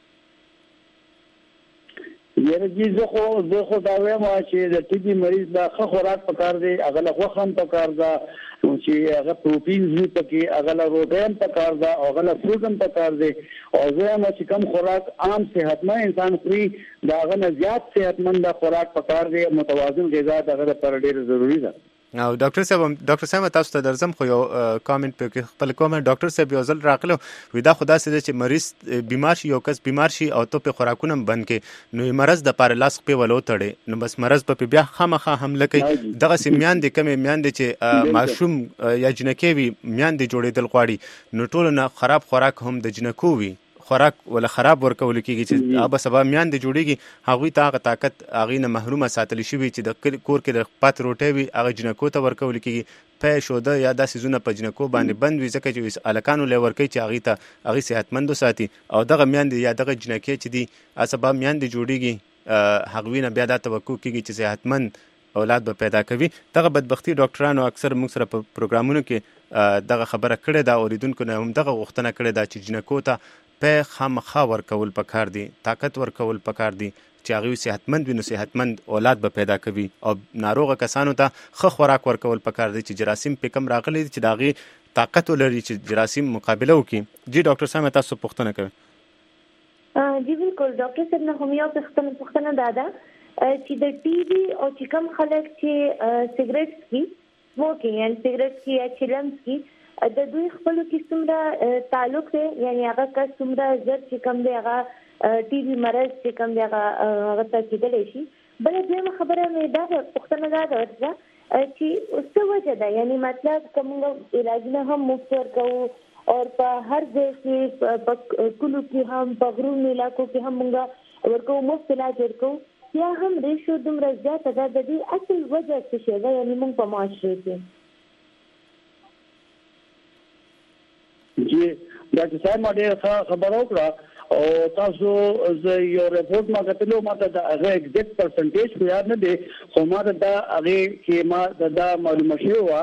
یره جی زه خو زه خو دا وایم چې د ټي بي مریض دا ښه خوراک پکار دی هغه له غوښه هم پکار ده چې هغه پروټین زی پکې هغه له روټي هم پکار ده او هغه له فروټ هم پکار دی او زه هم چې کم خوراک عام صحتمند انسان خوري دا هغه نه زیات صحتمند خوراک پکار دی متوازن غذا دغه لپاره ډېر ضروری ده. او ډاکټر صاحب ډاکټر صاحب تاسو ته درځم خو یو کامنټ په خپل کومنټ ډاکټر صاحب یو ځل راغلو ودا خدا سي چې مریض بیمار شي یو کس بیمار شي او ته په خوراکونه بند کې نو مرز د پاره لاس په ولو تړي نو بس مرز په بیا خامخه حمله کوي دغه سیمیان د کمی میان دي چې ماشوم یا جنکې وي میان دي جوړېدل غواړي نو ټول نه خراب خوراک هم د جنکو وي خوراک ولا خراب ورکول کیږي چې ابا سبا میان دي جوړيږي هغه ته هغه طاقت هغه نه محرومه ساتل شي چې د کور کې د پات روټي وي هغه جنکو ته ورکول کیږي په شوده یا د سيزونه په جنکو باندې بند وي ځکه چې الکانو لور کوي چې هغه ته هغه صحتمند ساتي او دغه میان دي یا دغه جنکې چې دي اسبا میان دي جوړيږي هغه نه بیا د توقع کیږي چې صحتمند اولاد به پیدا کوي دغه بدبختی ډاکټرانو اکثر موږ سره په پروګرامونو کې دغه خبره کړې دا اوریدونکو نه هم دغه غوښتنه کړې دا چې جنکو ته په خامخا ورکول پکار دي طاقت ورکول پکار دي چې هغه صحتمند وي نو صحتمند اولاد به پیدا کوي او ناروغه کسانو ته ښه خوراک ورکول پکار دي چې جراثیم په کم راغلي چې داغي طاقت ولري چې جراثیم مقابله وکړي. جی ډاکټر صاحب تاسو پوښتنه کوئ؟ جی بالکل ډاکټر صاحب نه هم یو پوښتنه پوښتنه دادا چې د ټي بي او چې کم خلک چې سیګریټ کی سموکینګ یا سیګریټ کی یا چلمز کی د دوی خپل کې څومره تعلق دی یعنی هغه کس څومره زر چې کم دی هغه ټي بي مرض چې کم دی هغه هغه ته کېدلی شي. بل دویمه خبره مې دا پوښتنه دا ده چې څه وجه ده یعنی مطلب که موږ علاجونه هم مفت ورکوو او په هر ځای کې په کلو کې هم په غرونو علاقو کې هم موږ ورکوو مفت علاج ورکوو یا هم ریشو دومره زیاته ده د دې اصل وجه څه شی ده یعنی موږ په معاشره کې چې دا چې ما ډېر خبر وکړه او تاسو زه یو ریپورت ما کتلو ما ته د هغه ایگزیکټ پرسنټیج خو یاد نه دی خو ما ته دا هغه کې ما دا معلومه شوی و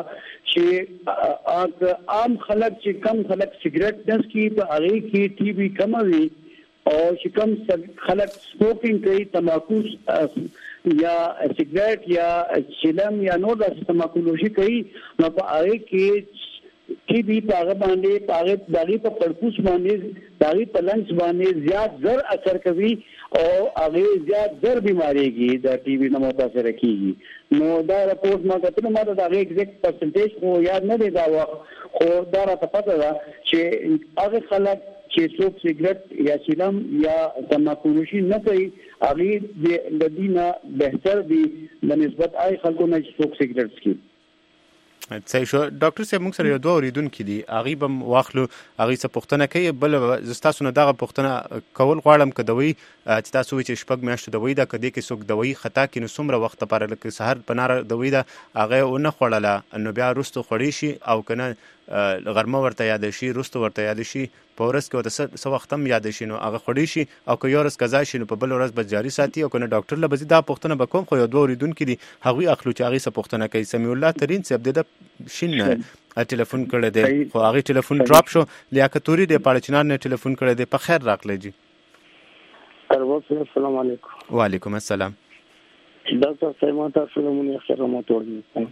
چې عام خلک چې کم خلک سیګریټ نسکي په هغه کې ټي بي کم وي او چې کم خلک سموکینګ کوي تماکو یا سیګریټ یا چلم یا نور د تماکولوژي کوي نو په هغه کې ټي بي په باندې په دغه په پرپوس باندې دغه په لنګس باندې زیات زر اثر کوي او هغه زیات زر بیماریږي د ټي بي نه متاثر کیږي نو دا رپورت ما کتل ما دا ایگزیکټ پرسنټیج خو یاد نه دی دا خو دا راته پته ده چې هغه خلک چې څوک سیګریټ یا چلم یا تماکولوژي نه کوي هغه د دینه بهتر دي بنسبت آی خلکو نه چې څوک سیګریټ څکي. صحیح شو ډاکټر صاحب موږ سره یو دوه اوریدونکي دي هغه به واخلو هغه څه پوښتنه کوي بل زستاسو نه دغه پوښتنه کول غواړم که دوی چې تاسو وی چې شپږ میاشتې دوی دا کدی کې څوک دوی خطا کې نو څومره وخت لپاره لکه سحر پنار دوی دا هغه ونه خوړله نو بیا رستو خوړی شي او کنه غرمه ورته یاد شي رستو ورته یاد شي په ورځ کې ورته څه وخت هم یاد شي نو هغه خوړی شي او که یو ورځ قضا شي نو په بل ورځ به جاري ساتي او کنه ډاکټر له بزي دا پوښتنه وکوم خو یو دوه اوریدونکي دي هغه اخلو چې هغه څه پوښتنه کوي سمیع الله ترين صاحب د شین ټلیفون کړی دی خو هغه ټلیفون ډراپ شو لیاقت توري د پاړچنار نه ټلیفون کړی دی په خیر راغلی جی. السلام علیکم. وعلیکم السلام. ډاکټر صاحب تاسو له مونږ سره متوجه.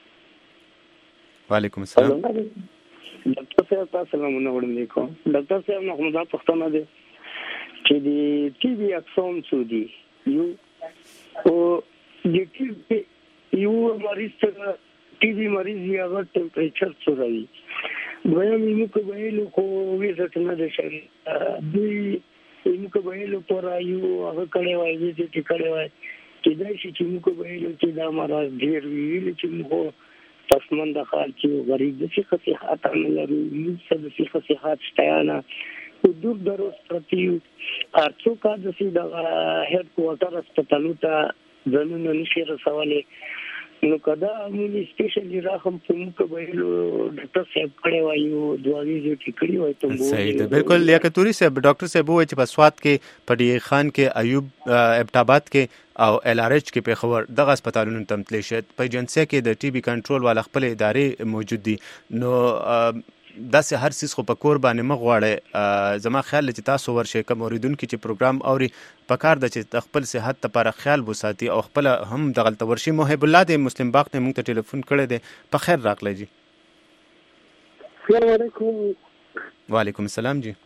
وعلیکم السلام. ډاکټر صاحب تاسو له مونږ وړاندې کوم. ډاکټر صاحب نو موږ دا پوښتنه ده چې د ټي بي اکسوم څه دي یو او د ټي بي یو مریض ته ټي بي مریض یې هغه ټمپریچر څه راوي دویم یې کو ویلو کو ویزټ نه ده شي دوی یې کو ویلو پر یو هغه کړي وایي چې کړي وایي چې دا شي چې موږ ویلو چې دا مرز ډیر ویل چې موږ پسمن د خال چې غریب د څه صحت نه لري څه د څه صحت شتهانه او دور دروس پرتی ارڅو کا د سي د هډ کوارټر هسپتالو ته ځنه نشي رسولې نو کدا مونږ سپیشلی راخم په موږ ویلو ډاکټر صاحب کړي وایو دواوی چې کړي وای ته صحیح ده بالکل لیاقت توري صاحب ډاکټر صاحب وایي چې په سواد کې پډی خان کې ایوب ابټاباد کې او ال ار ایچ کې په خبر دغه هسپتالونو تم تللی شي په ایجنسی کې د ټي بي کنټرول والا خپل ادارې موجود دي نو داسې هر څه خو په کور باندې مغواړي زما خیال چې تاسو ورشي کوم اوریدونکو چې پروګرام اوري په کار د چې خپل صحت لپاره خیال وساتي او خپل هم دغلت ورشي محب الله د مسلم باغ ته موږ ته ټلیفون کړی دی په خیر راغلی جی. السلام علیکم. وعلیکم السلام جی.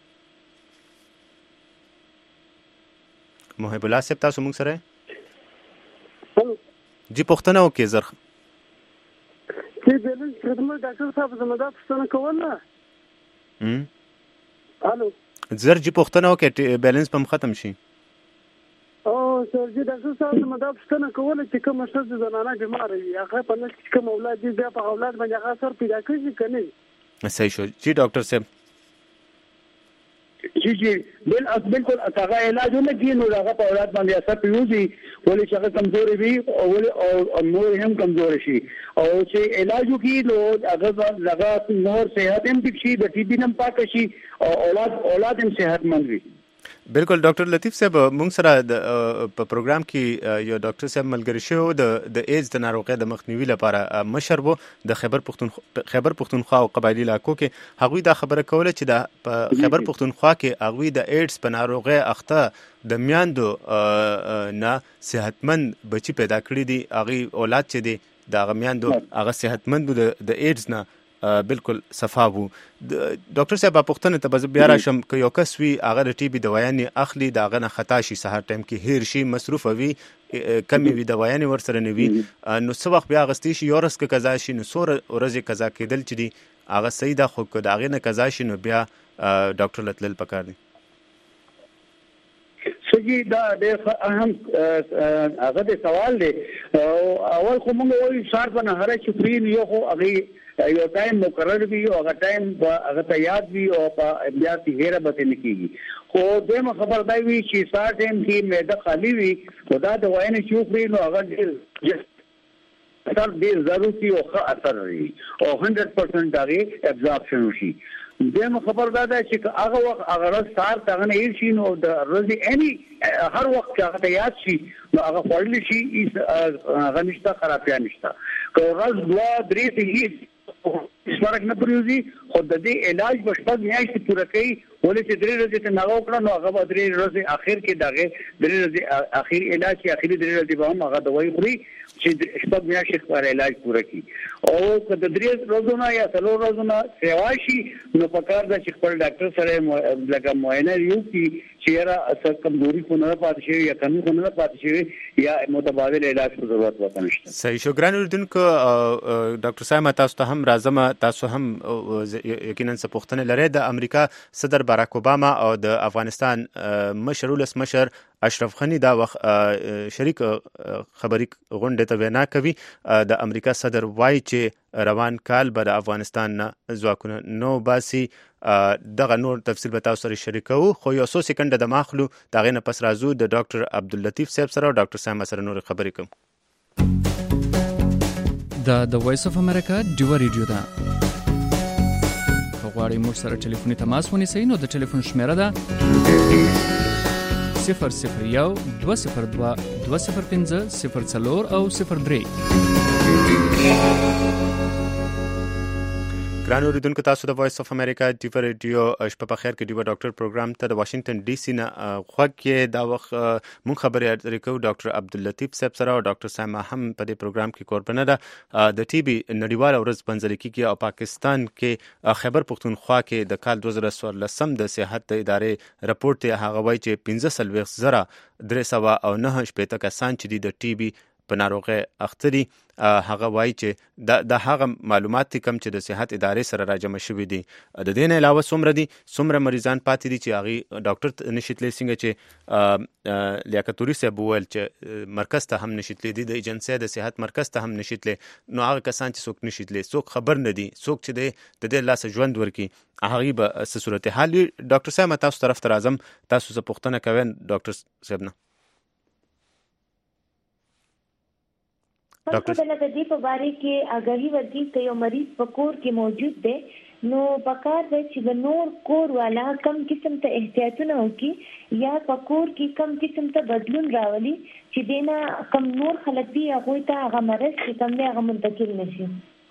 محب الله صاحب تاسو موږ سره جی پوښتنه وکړئ زر چې بیلنس خدمت ډاکټر صاحب زموږ پوښتنه کوله هم الو زر جی پوښتنه وکړئ بیلنس پم ختم شي او سر جی ډاکټر صاحب زموږ پوښتنه کوله چې کوم شخص زنانه بیمار وي هغه په نس کې کوم اولاد دي بیا په اولاد باندې هغه اثر پیدا کوي کنه صحیح شو جی ډاکټر صاحب جی جی بل بالکل هغه علاج نه کینو هغه په اولاد باندې اثر پیوځي ولې چې هغه کمزوري وي او او نور هم کمزوري شي او چې علاج وکړي نو هغه هغه نور صحت هم ټیک شي د ټي بي نم پاک شي او اولاد اولاد هم صحتمند وي. بالکل ډاکټر لطیف صاحب موږ سره په پروګرام کې یو ډاکټر صاحب ملګری شو د د ایډز د ناروغۍ د مخنیوي لپاره مشر وو د خیبر پښتون خیبر پښتونخوا او قبایلی علاقو کې هغوی دا خبره کوله چې د خیبر پښتونخوا کې هغوی د ایډز په ناروغۍ اخته د میاندو نه صحتمند بچي پیدا کړي دي هغه اولاد چې دي د میاندو هغه صحتمند د د ایډز نه بالکل صفا وو. ډاکټر صاحب پوښتنه ته به بیا راشم که یو کس وي هغه د ټي بي دوايانې اخلي د هغه نه خطا شي سهار ټایم کې هیر شي مصروف وي کمی وي دوايانې ورسره نه وي نو څه وخت بیا اخیستی شي یو ورځ که قضا شي نو څو ورځې قضا کېدل چې دي هغه صحیح ده خو که د هغې نه قضا شي نو بیا ډاکټر له تلل پکار دي. سجی دا ډېر اهم هغه د سوال دی اول خو موږ وایو سار په نهره چې فري یو خو هغه یو ټایم مقرر وي او هغه ټایم هغه ته یاد وي او په بیا تیګره به نه کیږي خو دغه خبر دی وی چې سار ټایم کې معده خالی وي خدا د وینې چې فري نو هغه ډېر اثر ډېر ضروري او ښه اثر لري او سل پرسنټ هغه ابزوربشن وشي دغه خبر دا ده چې هغه وخت هغه راز سار څنګه نه شي نو د ورځې اني هر وخت چې هغه یاد شي نو هغه خورل شي هغه نشته خرابیا نشته که راز دوا درې ته اسمارک نه پریوزي خو د دې علاج بشپړ میاشتې پوره کوي ولې چې درې ورځې ته نه وکړه نو هغه به درې ورځې اخر کې دغه درې ورځې اخر علاج کې اخري درې ورځې به هم هغه دوايي خوري چې شپږ میاشتې خپل علاج پوره کړي او که د درې ورځې یا څلور ورځې سیوا شي نو پکار ده چې خپل ډاکټر سره لکه معاینه یو کې چې را اثر کمزوري کو نه پاتې شي یا کمی کو نه پاتې شي یا متبادل علاج په ضرورت وته نشته. صحیح شو ګران اوریدونکو ډاکټر صاحب تاسو ته هم راځم تاسو هم یقینا څه پوښتنه لرئ. د امریکا صدر باراک اوباما او د افغانستان مشر ولس مشر اشرف غنی دا وخت شریک خبري غونډه ته وینا کوي. د امریکا صدر وایي چې روان کال به د افغانستان نه ځواکونه نو باسي. دغه نور تفصیل به تاسو سره شریکو خو یو څو سکند د ماخلو دغه نه پس راځو د ډاکټر عبداللطیف صاحب سره او ډاکټر سام سره نور خبرې کوم. دا د وایس اف امریکا ډیو ریډیو ده. غواړئ موږ سره ټلیفوني تماس ونیسئ نو د ټلیفون شمیره ده صفر صفر یو دوه صفر دوه دوه صفر پنځه صفر څلور او صفر درې. ګران اوریدونکو تاسو د وایس اف امریکا ډیو ریډیو شپه په خیر کې ډیو ډاکټر پروګرام ته د واشنگټن ډي سي نه خوږ کې دا وخت مونږ خبرې اترې کوو ډاکټر عبداللطیف صاحب سره او ډاکټر ساما هم په دې پروګرام کې قربانه ده. د ټي بي نړیواله ورځ پنځل کېږي او پاکستان کې خیبر پختونخوا کې د کال دوه زره څوارلسم د صحت ادارې رپورټ ته هغه وایي چې پنځه څلوېښت زره درې سوه او نهه شپېته کسان چې دي د ټي بي په ناروغۍ اخته دي. هغه وایي چې د هغه معلومات کم چې د صحت ادارې سره راجمع شوي دي. د دې نه علاوه څومره دي څومره مریضان پاتې دي چې هغه ډاکټر نشي تللی څنګه چې لیاقتوري صاحب وویل چې مرکز ته هم نشي تللی دي د ایجنسۍ د صحت مرکز ته هم نشي تللی نو هغه کسان چې څوک نشي تللی څوک خبر نه دي څوک چې د دې لاسه ژوند ورکړي هغه به څه صورتحال وي. ډاکټر صاحب تاسو طرف ته راځم تاسو څه پوښتنه کوئ ډاکټر صاحب نه؟ ډاکټر صاحب د دې په اړه کې اګهي ورکړي چې یو مریض په کور کې موجود دی نو پکار دی چې د نور کور والا کم قسم ته احتیاطونه وکړي یا په کور کې کم قسم ته بدلون راولي چې دینا کم نور خلک دی هغه ته هغه مرض چې کم نه هغه منتقل نشي.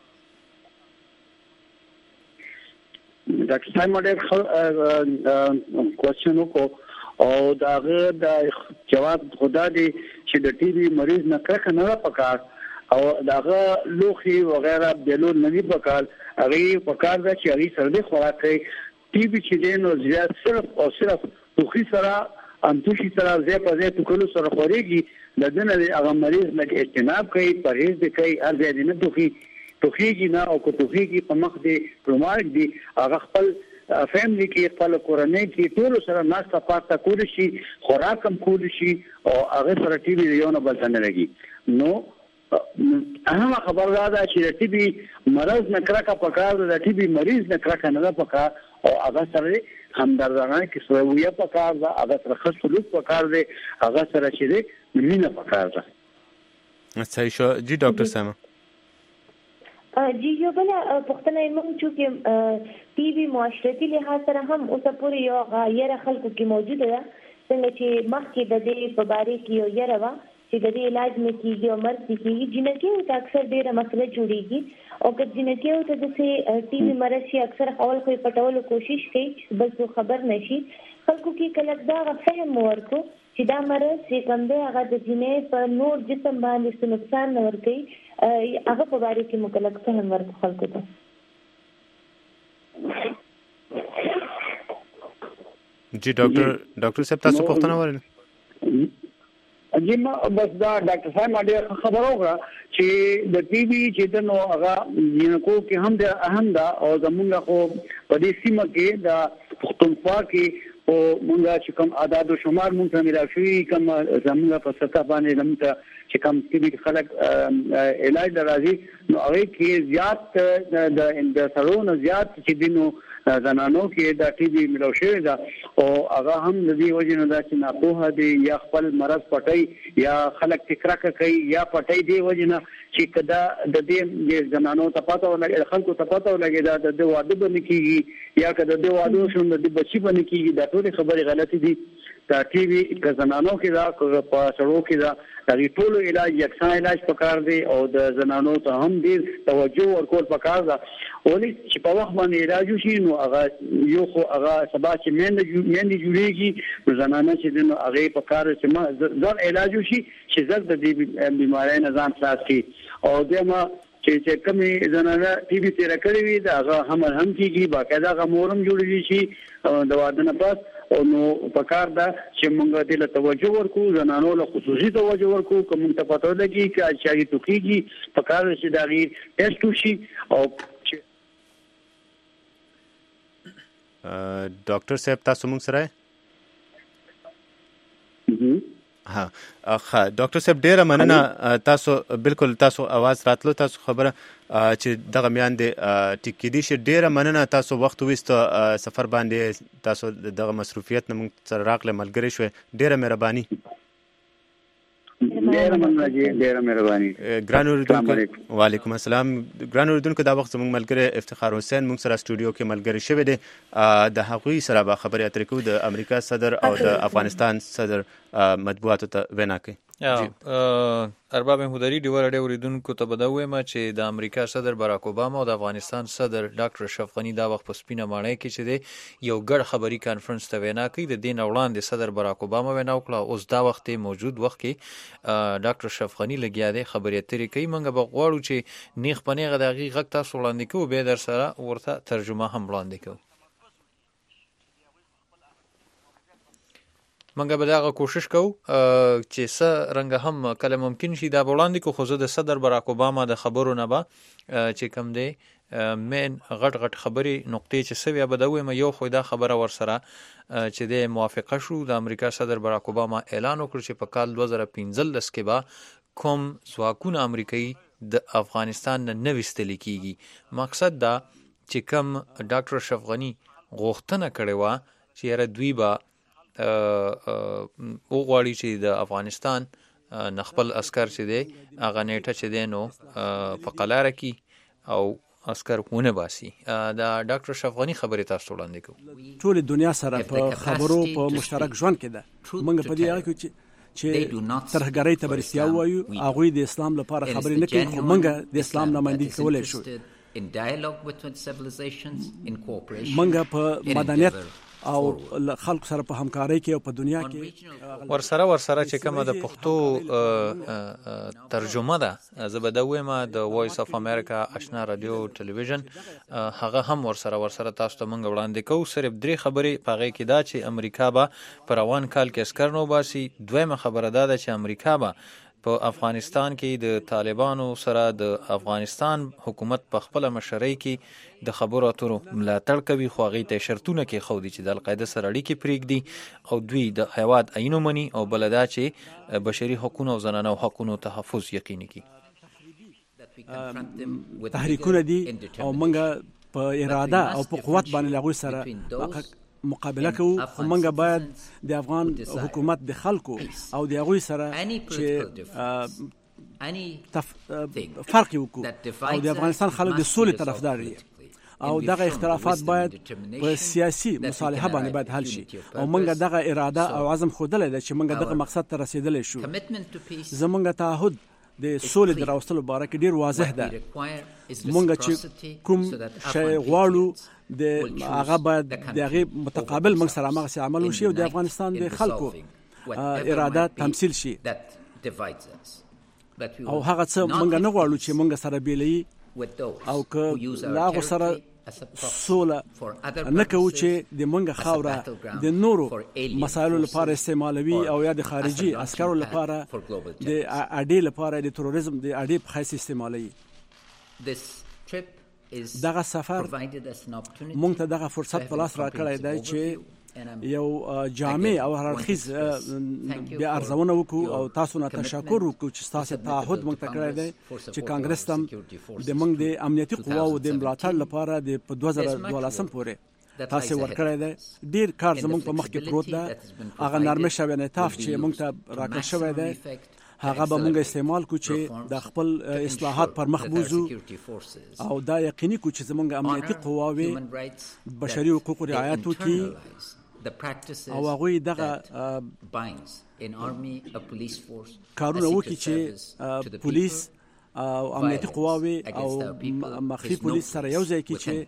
ډاکټر صاحب مده کوېشن وکړو او داغه د جواب خدا دی چې د ټي بي مریض نه کرکه نه پکار او داغه لوخي وغیرہ بلون نه پکار هغه پکار دا چې هغه سره د خوراک کوي. ټي بي چې دینو زیات صرف او صرف توخي سره انتوشي سره زی په زی ټکلو سره خوريږي د دنه هغه مریض لکه اجتناب کوي پرهیز کوي هر ځای نه توخي توخيږي نه او کو توخيږي په مخ دي پرمارک دي هغه خپل فیملی کې خپل کورنۍ کې ټول سره ناسته پاته کول شي خوراک هم کول شي او هغه سره ټي بي یو نه بل نه لګي. نو اهم خبر دا ده چې ټي بي مرض نه کرکه پکار د ټي بي مریض نه کرکه نه پکار او هغه سره همدردانه کې سویا پکار ده هغه سره ښه سلوک پکار دی هغه سره چې مینه پکار ده. صحیح شو جی ډاکټر ساما. جی یو بل پښتنه موږ چې ټي بي معاشرتي لحاظ سره هم اوسه پوری یو غیر خلکو کې موجوده ده څنګه چې مخکې د دې په باره کې یو یره وا چې د دې علاج مې کیږي او مرګ کیږي جنکیو ته اکثر ډیره مسله جوړیږي او که جنکیو ته د ټي بي مرض شي اکثر اول خو پټولو کوشش کوي بل څه خبر نشي خلکو کې کله دا فهم ورکو چې دا مرض چې کوم دی هغه د جنې په نور جسم باندې څه نقصان نه ورکوي هغه په باره کې مکلک فهم ورکو خلکو ته. جی ډاکټر ډاکټر صاحب تاسو پوښتنه ورنه جی ما بس دا ډاکټر صاحب باندې خبر اوغه چې د ټي بي چې د نو هغه جنکو کې هم د اهم دا او زمونږ خو په دې سیمه کې د پښتونخوا کې او مونږه چې کوم اعداد او شمار مونږ ته ملاشي کوم زمونږ په سطح باندې لمته چې کوم ټي بي خلک علاج راځي نو هغه کې زیات د د سلون زیات چې دینو زنانو کې دا ټي بي ملو شوی دا او هغه هم د دې وجه نه دا چې ناپوهه دي یا خپل مرض پټي یا خلک تکرار کوي یا پټي دی وجه نه چې کدا د دې زنانو ته پاتو ولګي خلکو ته پاتو ولګي دا د واده باندې کیږي یا کدا د واده شوم د بچي باندې کیږي دا ټول خبرې غلطي دي دا ټي بي د زنانو کې دا په سړو کې دا د ټولو علاج یکسان علاج پکار دی او د زنانو ته هم ډیر توجه ورکول پکار ده ولې چې په وخت باندې علاج وشي نو هغه یو خو هغه سبا چې مېند مېند جوړيږي زنانه چې نو هغه پکار چې ما ځل علاج وشي چې ځل د دې بیماری نه ځان خلاص کړي او دمه چې چې کومې زنانه ټي بي تیر کړی وي دا هغه هم هم کیږي باقاعده غمورم جوړیږي شي د واده نه پس او نو پکار دا چې موږ دې له توجه ورکو زنانو له خصوصي توجه ورکو کوم ته پته لګي چې اچاري توکيږي پکار چې دا غیر ټیسټ وشي او ډاکټر صاحب تاسو موږ سره ها اخ ډاکټر صاحب ډیره مننه تاسو بالکل تاسو आवाज راتلو تاسو خبره چې دغه میان دي ټیکې دي چې ډیره مننه تاسو وخت وست سفر باندې تاسو دغه مصروفیت نه موږ سره راغله ملګری شو ډیره مهرباني ډیره مننه ډیره مهرباني ګران اوریدونکو وعلیکم السلام ګران اوریدونکو دا وخت زموږ ملګری افتخار حسین موږ سره سټوډیو کې ملګری شوی دی د هغوی سره به خبرې اترې کوو د امریکا صدر او د افغانستان صدر مطبوعاتو ته وینا کوي ارباب محمدري ډیور ډیور اوریدونکو ته بدوي ما چې د امریکا صدر باراک اوباما او د افغانستان صدر ډاکټر اشرف غنی دا وخت په سپینه ماڼۍ کې چې دی یو ګډ خبري کانفرنس ته وینا کوي د دین وړاندې صدر باراک اوباما وینا وکړه اوس دا وخت موجود وخت کې ډاکټر اشرف غنی لګیا دی خبرې اترې کوي موږ به غواړو چې نیخ پنیغه د هغې غږ تاسو وړاندې کوو بیا در سره ورته ترجمه هم وړاندې کوو منګه به دغه کوشش کوو چې څه رنګ هم کله ممکن شي دا وړاندې کو خو زه د صدر باراک اوباما د خبرو نه به چې کوم دی مین غټ غټ خبري نقطې چې سوي به دوی ما یو خو دا خبره ور سره چې د موافقه شو د امریکا صدر باراک اوباما اعلان وکړ چې په کال دوه زره پنځلس کې به کوم ځواکونه امریکایي د افغانستان نه نوستل کیږي مقصد دا چې کوم ډاکټر اشرف غنی غوښتنه کړې و چې یاره دوی به او غواړي چې د افغانستان نخپل عسكر چې دی هغه نیټه چې دی نو په قلاره کې او عسكر ونه باسي دا ډاکټر اشرف غنی خبرې تاسو وړاندې کوو ټول دنیا سره په خبرو په مشترک ژوند کې ده موږ په دې اړه کې چې ترهګرۍ ته برسیا وایو هغه د اسلام لپاره خبرې نه کوي خو موږ د اسلام نمائندګي کولای شو موږ په مدنیت او خلق سره په همکارۍ کې او په دنیا کې ورسره ورسره چې کومه د پښتو ترجمه ده زه به دا وایم د وایس اف امریکا آشنا رادیو ټلویزیون هغه هم ورسره ورسره تاسو ته مونږ وړاندې کوو صرف درې خبرې په هغې کې دا چې امریکا به په روان کال کې عسکر نو باسي دویمه خبره دا ده چې امریکا به په افغانستان کې د طالبانو سره د افغانستان حکومت په خپل مشرۍ کې د خبرو اترو ملاتړ کوي خو هغې ته شرطونه کې خودي چې د القاعده سره اړیکې پرېږدي او دوی د هیواد عینو مني او بل دا چې بشري حقوقو او زنانو حقوقو تحفظ یقیني کړي تحریکونه دي او موږ په اراده او په قوت باندې هغوی سره مقابله کوو خو موږ باید د افغان حکومت د خلکو او د هغوی سره چې فرق وکړو او د افغانستان خلک د سولې طرفدار دي او دغه اختلافات باید په سیاسي مصالحه باندې باید حل شي او موږ دغه اراده او عزم ښودلی ده چې موږ دغه مقصد ته رسېدلی شو زموږ تعهد د سولې د راوستلو باره کې ډېر واضح ده موږ چې کوم شی غواړو د هغه باید د هغې متقابل موږ سره هماغسې عمل وشي او د افغانستان د خلکو اراده تمثیل شي او هغه څه موږ نه غواړو چې موږ سره بیلوي او که له هغو سره سوله نه کوو چې د موږ خاوره د نورو مسایلو لپاره استعمالوي او یا د خارجي عسکرو لپاره د اډې لپاره د تروریزم د اډې په حیث استعمالوي دغه سفر موږ ته دغه فرصت په لاس راکړی دی چې یو جامع او هررخیز بیا ارزونه وکړو او تاسو نه تشکر وکړو چې تاسو تعهد موږ ته کړی دی چې کانګرس تم د موږ د امنیتي قواو د ملاتړ لپاره د په دوه زره دولسم پورې تاسو ورکړی دی. ډیر کار زموږ په مخ کې پروت ده. هغه نرمه شوی انعطاف چې موږ ته راکړل شوی دی هغه به موږ استعمال کو چې د خپل اصلاحات پر مخ بوزو او دا یقیني کو چې زموږ امنیتي قواوې بشري حقوق رعایت وکړي او هغوی دغه کارونه وکړي چې پولیس او امنیتي قواوې او مخفي پولیس سره یو ځای کې چې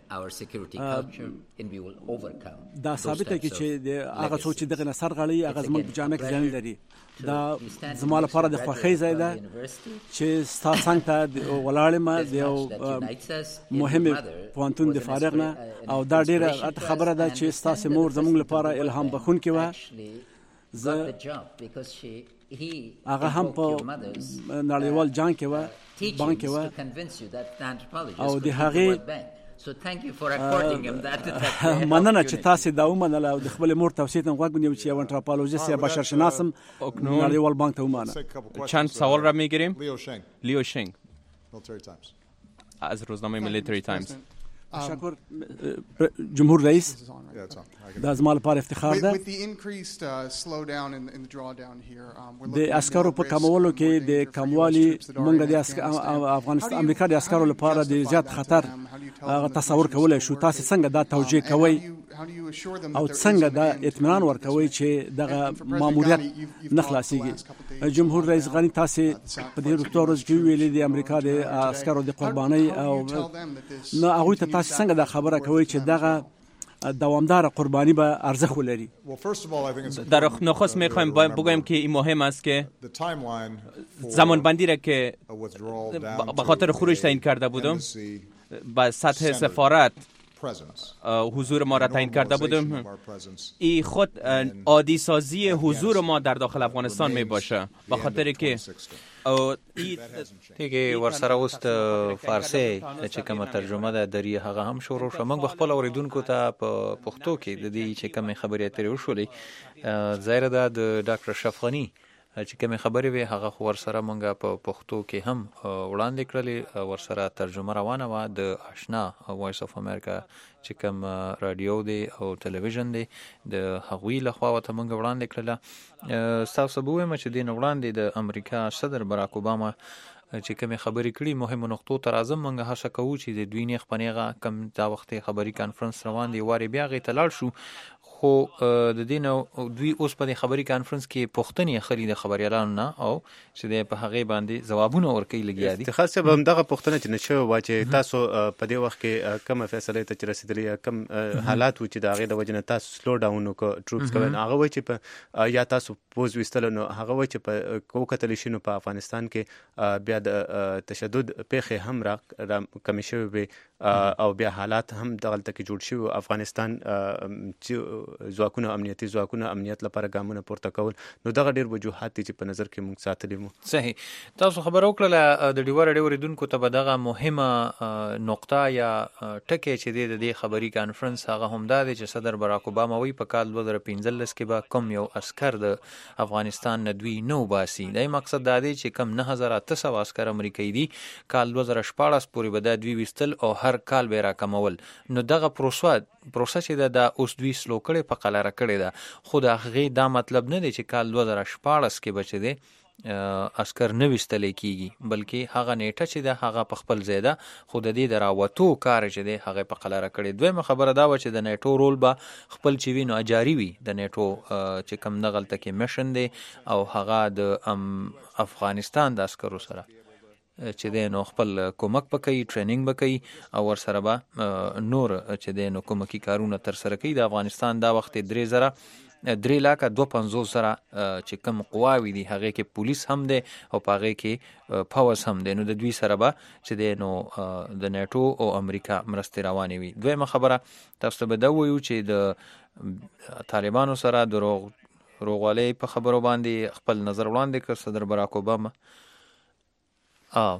دا ثابته کړي چې هغه څوک چې دغه نصر غړي هغه زموږ په جامعه کې ځای لري. دا زما لپاره د خوښۍ ځای ده چې ستا څنګ ته ولاړ یم د یو مهمې پوهنتون د فارغ نه او دا ډېره خبره ده چې ستاسې مور زموږ لپاره الهام بخښونکې وه. زه هغه هم په نړیوال جنګ کې وه بانک کې وه او د هغې مننه چې تاسې دا ومنله او د خپلې مور توصیې ته غوږ ونیو چې یو انتروپولوژیست یا بشرشناسم نړیوال بانک ته ومانه. چند سوال را میگیریم. لیو شنگ از روزنامه میلیتری تایمز. تشکر جمهور رئیس دا زما لپاره افتخار ده. د عسکرو په کمولو کې د کموالي موږ د افغانستان امریکا د عسکرو لپاره د زیات خطر تصور کولای شو. تاسو څنګه دا توجیه کوئ او څنګه دا اطمینان ورکوي چې دغه ماموریت نه خلاصيږي؟ جمهور رئیس غني تاسو په دې ورځ کې ویلي د امریکا د عسکرو د قرباني او نه هغه ته تاسو څنګه دا خبره کوي چې دغه دوامدار قربانی به ارزش ولري؟ در نخست میخوایم بگویم که این مهم است که زمان بندی را که به خاطر خروج تعیین کرده بودم با سطح سفارت حضور ما را تعیین کرده بودیم، این خود عادی سازی حضور ما در داخل افغانستان می باشه، به خاطر که دیگه ورسره اوس د فارسی چې کومه ترجمه ده درې هغه هم شروع شو. موږ خپل اوریدونکو ته په پښتو کې د دې چې کومه خبرې اترې وشولې ظاهر ده د ډاکټر شفغني چې کومه خبرې وي هغه خو ورسره موږ په پښتو کې هم وړاندې کړلې، ورسره ترجمه روانه و د آشنا وایس اف امریکا چې کوم رادیو دی او ټلویزیون دی د هغوی لخوا ورته موږ وړاندې کړله. ستاسو به وایم چې د وړاندې د امریکا صدر براک اوباما چې کومه خبرې کړي مهمو نقطو تر اعظم موږ هڅه کوو چې د دوی نه خپنیغه کم دا وخت خبري کانفرنس روان دی واري بیا غي تلل شو، خو د دین دوی اوس په خبري کانفرنس کې پښتني خرید خبريالانو نه او چې د په هغه باندې جوابونه ورکړي لګیا دي. خاصه به دغه پښتنه چې نشو واچې تاسو په دې وخت کې کوم فیصله ته رسیدلې کوم حالات و چې د هغه د وجنه تاسو سلو ډاون کو ټروپس کوي هغه و چې په یا تاسو پوز وستل نو هغه و چې په کوکتل شینو په افغانستان کې بیا د تشدد پیخه هم را کمیشوي او بیا حالات هم دغلته کې جوړ شو. افغانستان چې ځواکونه امنیتي ځواکونه امنیت لپاره ګامونه پورته کول، نو دغه ډیر وجوهات دي چې په نظر کې موږ ساتلي مو. صحیح. تاسو خبر وکړه د ډیوار ډیور دونکو ته دغه مهمه نقطه یا ټکی چې د دې خبري کانفرنس هغه هم دا دی چې صدر براک اوباما وی په کال دوه زره پنځلس کې به کوم یو عسكر د افغانستان ندوی نو باسي. دا مقصد دا دی چې کم نه هزار اته سوه عسكر امریکایي دي کال دوه زره شپاړس پورې به دا دوی وستل او هر کال به را کمول. نو دغه پروسه پروسه چې دا اوس دوی سلو کړي په قلاره کړي دا خو دا هغه دا مطلب نه دی چې کال دوه زره شپاړس کې بچ دی عسكر نه وستل کیږي، بلکې هغه نیټه چې دا هغه په خپل ځای ده خو د دې دراوتو کار چې دی هغه په قلاره کړي. دویمه خبره دا و چې د نیټو رول به خپل چې وینو اجاری وي د نیټو چې کم نغلته کې میشن دی او هغه د افغانستان د عسکرو سره چې د نو خپل کومک پکې ټریننګ بکې او ور سره به نور چې د نو کومکی کارونه تر سره کوي. د افغانستان دا وخت درې زره درې لاکه دوه پنځوس زره چې کم قواوی دي هغه کې پولیس هم دی او هغه کې پاوس هم دی. نو د دوی سره به چې د نو د نیټو او امریکا مرستې روانې وي. دویمه خبره تاسو به دا وایو چې د طالبانو سره د روغ روغوالي په خبرو باندې خپل نظر وړاندې کړ صدر براک اوباما. Oh.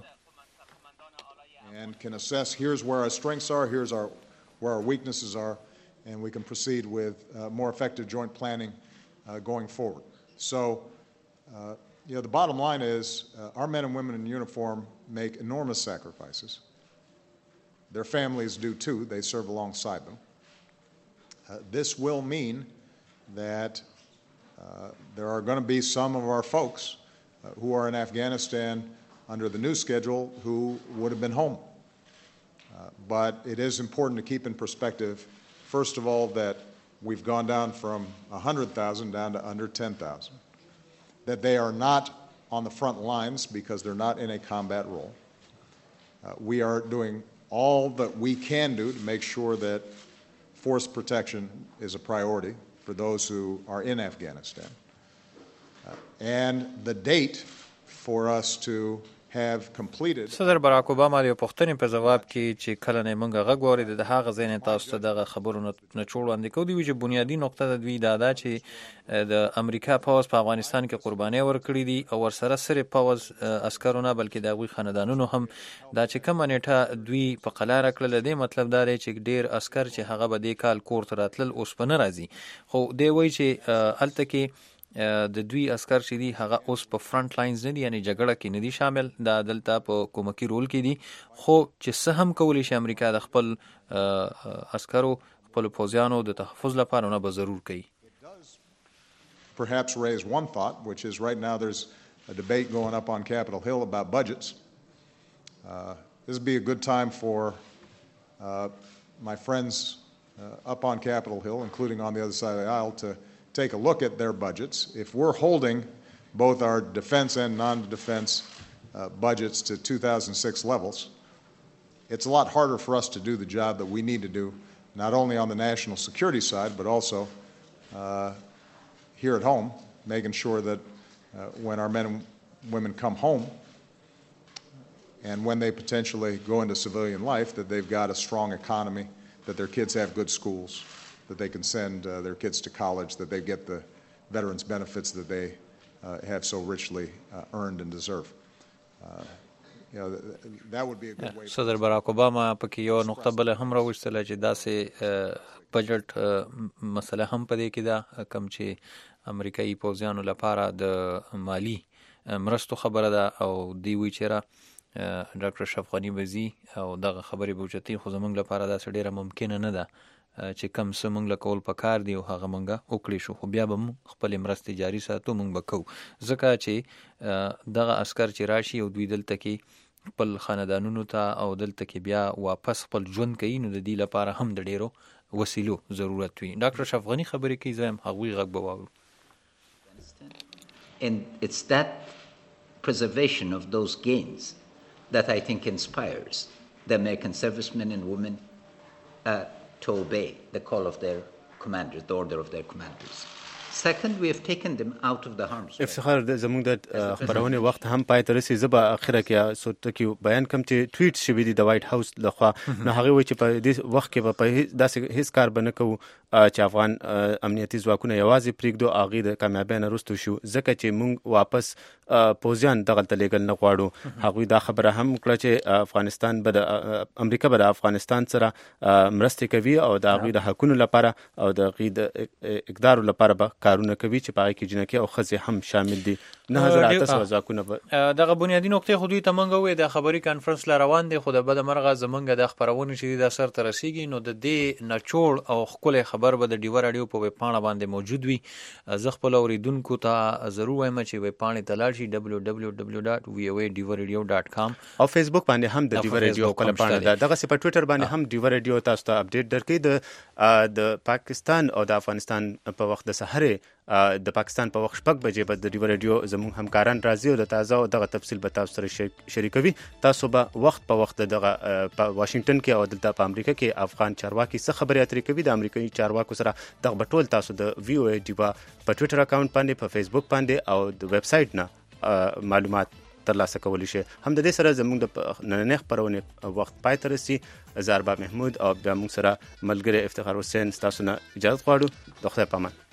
And can assess here's where our strengths are, here's our where our weaknesses are, and we can proceed with uh, more effective joint planning uh, going forward. So, uh, you know, the bottom line is uh, our men and women in uniform make enormous sacrifices. Their families do too. They serve alongside them. Uh, this will mean that uh, there are going to be some of our folks uh, who are in Afghanistan under the new schedule who would have been home. Uh, but it is important to keep in perspective, first of all, that we've gone down from one hundred thousand down to under ten thousand, that they are not on the front lines because they're not in a combat role. Uh, we are doing all that we can do to make sure that force protection is a priority for those who are in Afghanistan. Uh, and the date for us to have completed. صدر باراک اوباما د پښتنې په جواب کې چې کله نه مونږه غږ وورید د هغه ځین تاسو ته دغه خبرونه نچوړ وړاندې کوي دی چې بنیادی نقطه د دوی دا ده چې د امریکا پوز په افغانستان کې قرباني ورکړي دي او ورسره سره پوز عسکرونه بلکې د غوي خاندانونو هم دا چې کوم نیټه دوی په قلاره کړل دی مطلب دا دی چې ډیر عسكر چې هغه به د کال کور ته راتلل اوس په ناراضي خو دی وای چې الته کې د دوی عسكر چې دي هغه اوس په فرنٹ لاینز نه دي یعنی جګړه کې نه دي شامل د دلته په کومکی رول کې دي خو چې څه هم کولی شي امریکا د خپل عسکرو خپل پوځیانو د تحفظ لپاره نه به ضرور کوي. Perhaps raise one thought, which is right now there's a debate going up on Capitol Hill about budgets. Uh, this would be a good time for uh, my friends uh, up on Capitol Hill, including on the other side of the aisle, to take a look at their budgets. If we're holding both our defense and non-defense uh, budgets to two thousand six levels, it's a lot harder for us to do the job that we need to do, not only on the national security side, but also uh, here at home, making sure that uh, when our men and women come home and when they potentially go into civilian life, that they've got a strong economy, that their kids have good schools, that they can send uh, their kids to college, that they get the veterans benefits that they uh, have so richly uh, earned and deserve. Uh, you know, that would be a good way. صدر باراک اوباما پکې یو نقطه بل هم راوښتله چې داسې بجټ مسله هم پدې کې ده کم چې امریکایي پوځیانو لپاره د مالی مرستو خبره ده او دی وی چیرې ډاکټر اشرف غنی وزي او دغه خبرې بوجتي خو زمونږ لپاره دا ډیره ممکنه نه ده چې کم څه مونږ له کول پکار دی او هغه مونږه وکړي شو خو بیا به خپل مرستې جاری ساتو مونږ به کوو ځکه چې دغه عسكر چې راشي او دوی دلته کې خپل خاندانونو ته او دلته کې بیا واپس خپل ژوند کوي نو د دې لپاره هم د ډیرو وسیلو ضرورت وي. ډاکټر اشرف غنی خبرې کوي زم هغوی غږ به واورو. And it's that preservation of those gains that I think inspires the American servicemen and women uh, to obey the call of their commanders, the order of their commanders. Second, we have taken them out of the harm's way. افتخار د زموږ د خبرونه وخت هم پای ته رسي زبا اخره کې صورت کې بیان کوم چې ټویټ شوی دی د وایټ هاوس لخوا نو هغه وایي چې په دې وخت کې په داسې هیڅ کار بنه کوو چې افغان امنیتي ځواکونه یوازې پریږدو اغه د کامیابی نه رسټو شو ځکه چې موږ واپس پوزیان دغه تلګل نه غواړو. هغه دا خبره هم کړه چې افغانستان به د امریکا به د افغانستان سره مرسته کوي او د هغه د حقوقو لپاره او د هغه د اقدار لپاره به کارونه کوي چې پای کې جنکه او خزه هم شامل دي. نه هزار اته سوه ځواکونه دغه بنیادی نقطې خو دوی ته مونږ وې د خبري کانفرنس لا روان دي خو د بد مرغه زمونږ د خبرونه چې د اثر تر رسیدي نو د دې نچوړ او خپل خبر به د ډیو رادیو په ویب پاڼه باندې موجود وي. زه خپل اوریدونکو ته ضرور وایم چې ویب پاڼه ته لاړ شي دبليو دبليو دبليو ډاټ وی او اي ډیو رادیو ډاټ کام او فیسبوک باندې هم د ډیو رادیو کله پاڼه ده دغه په ټوئیټر باندې هم ډیو رادیو تاسو ته اپډیټ درکې د د پاکستان او د افغانستان په وخت د سحر د پاکستان په وخت شپږ بجې به د ډیو رادیو زموږ همکاران راځي او د تازه او دغه تفصیل به تاسو سره شریکوي. تاسو به وخت په وخت دغه په واشنگټن کې او دلته په امریکا کې افغان چارواکي څه خبرې اترې کوي د امریکایي چارواکو سره دغه بټول تاسو د وی او اي ډیوا په ټوئیټر اکاونټ باندې په فیسبوک باندې او د ویب سټ نه معلومات ترلاسه کولی شي. هم د دې سره زموږ د نننې خبرونه وخت پای ته رسي. زاربا محمود او بیا موږ سره ملګری افتخار حسین تاسو نه اجازه غواړو. د خدای په امان.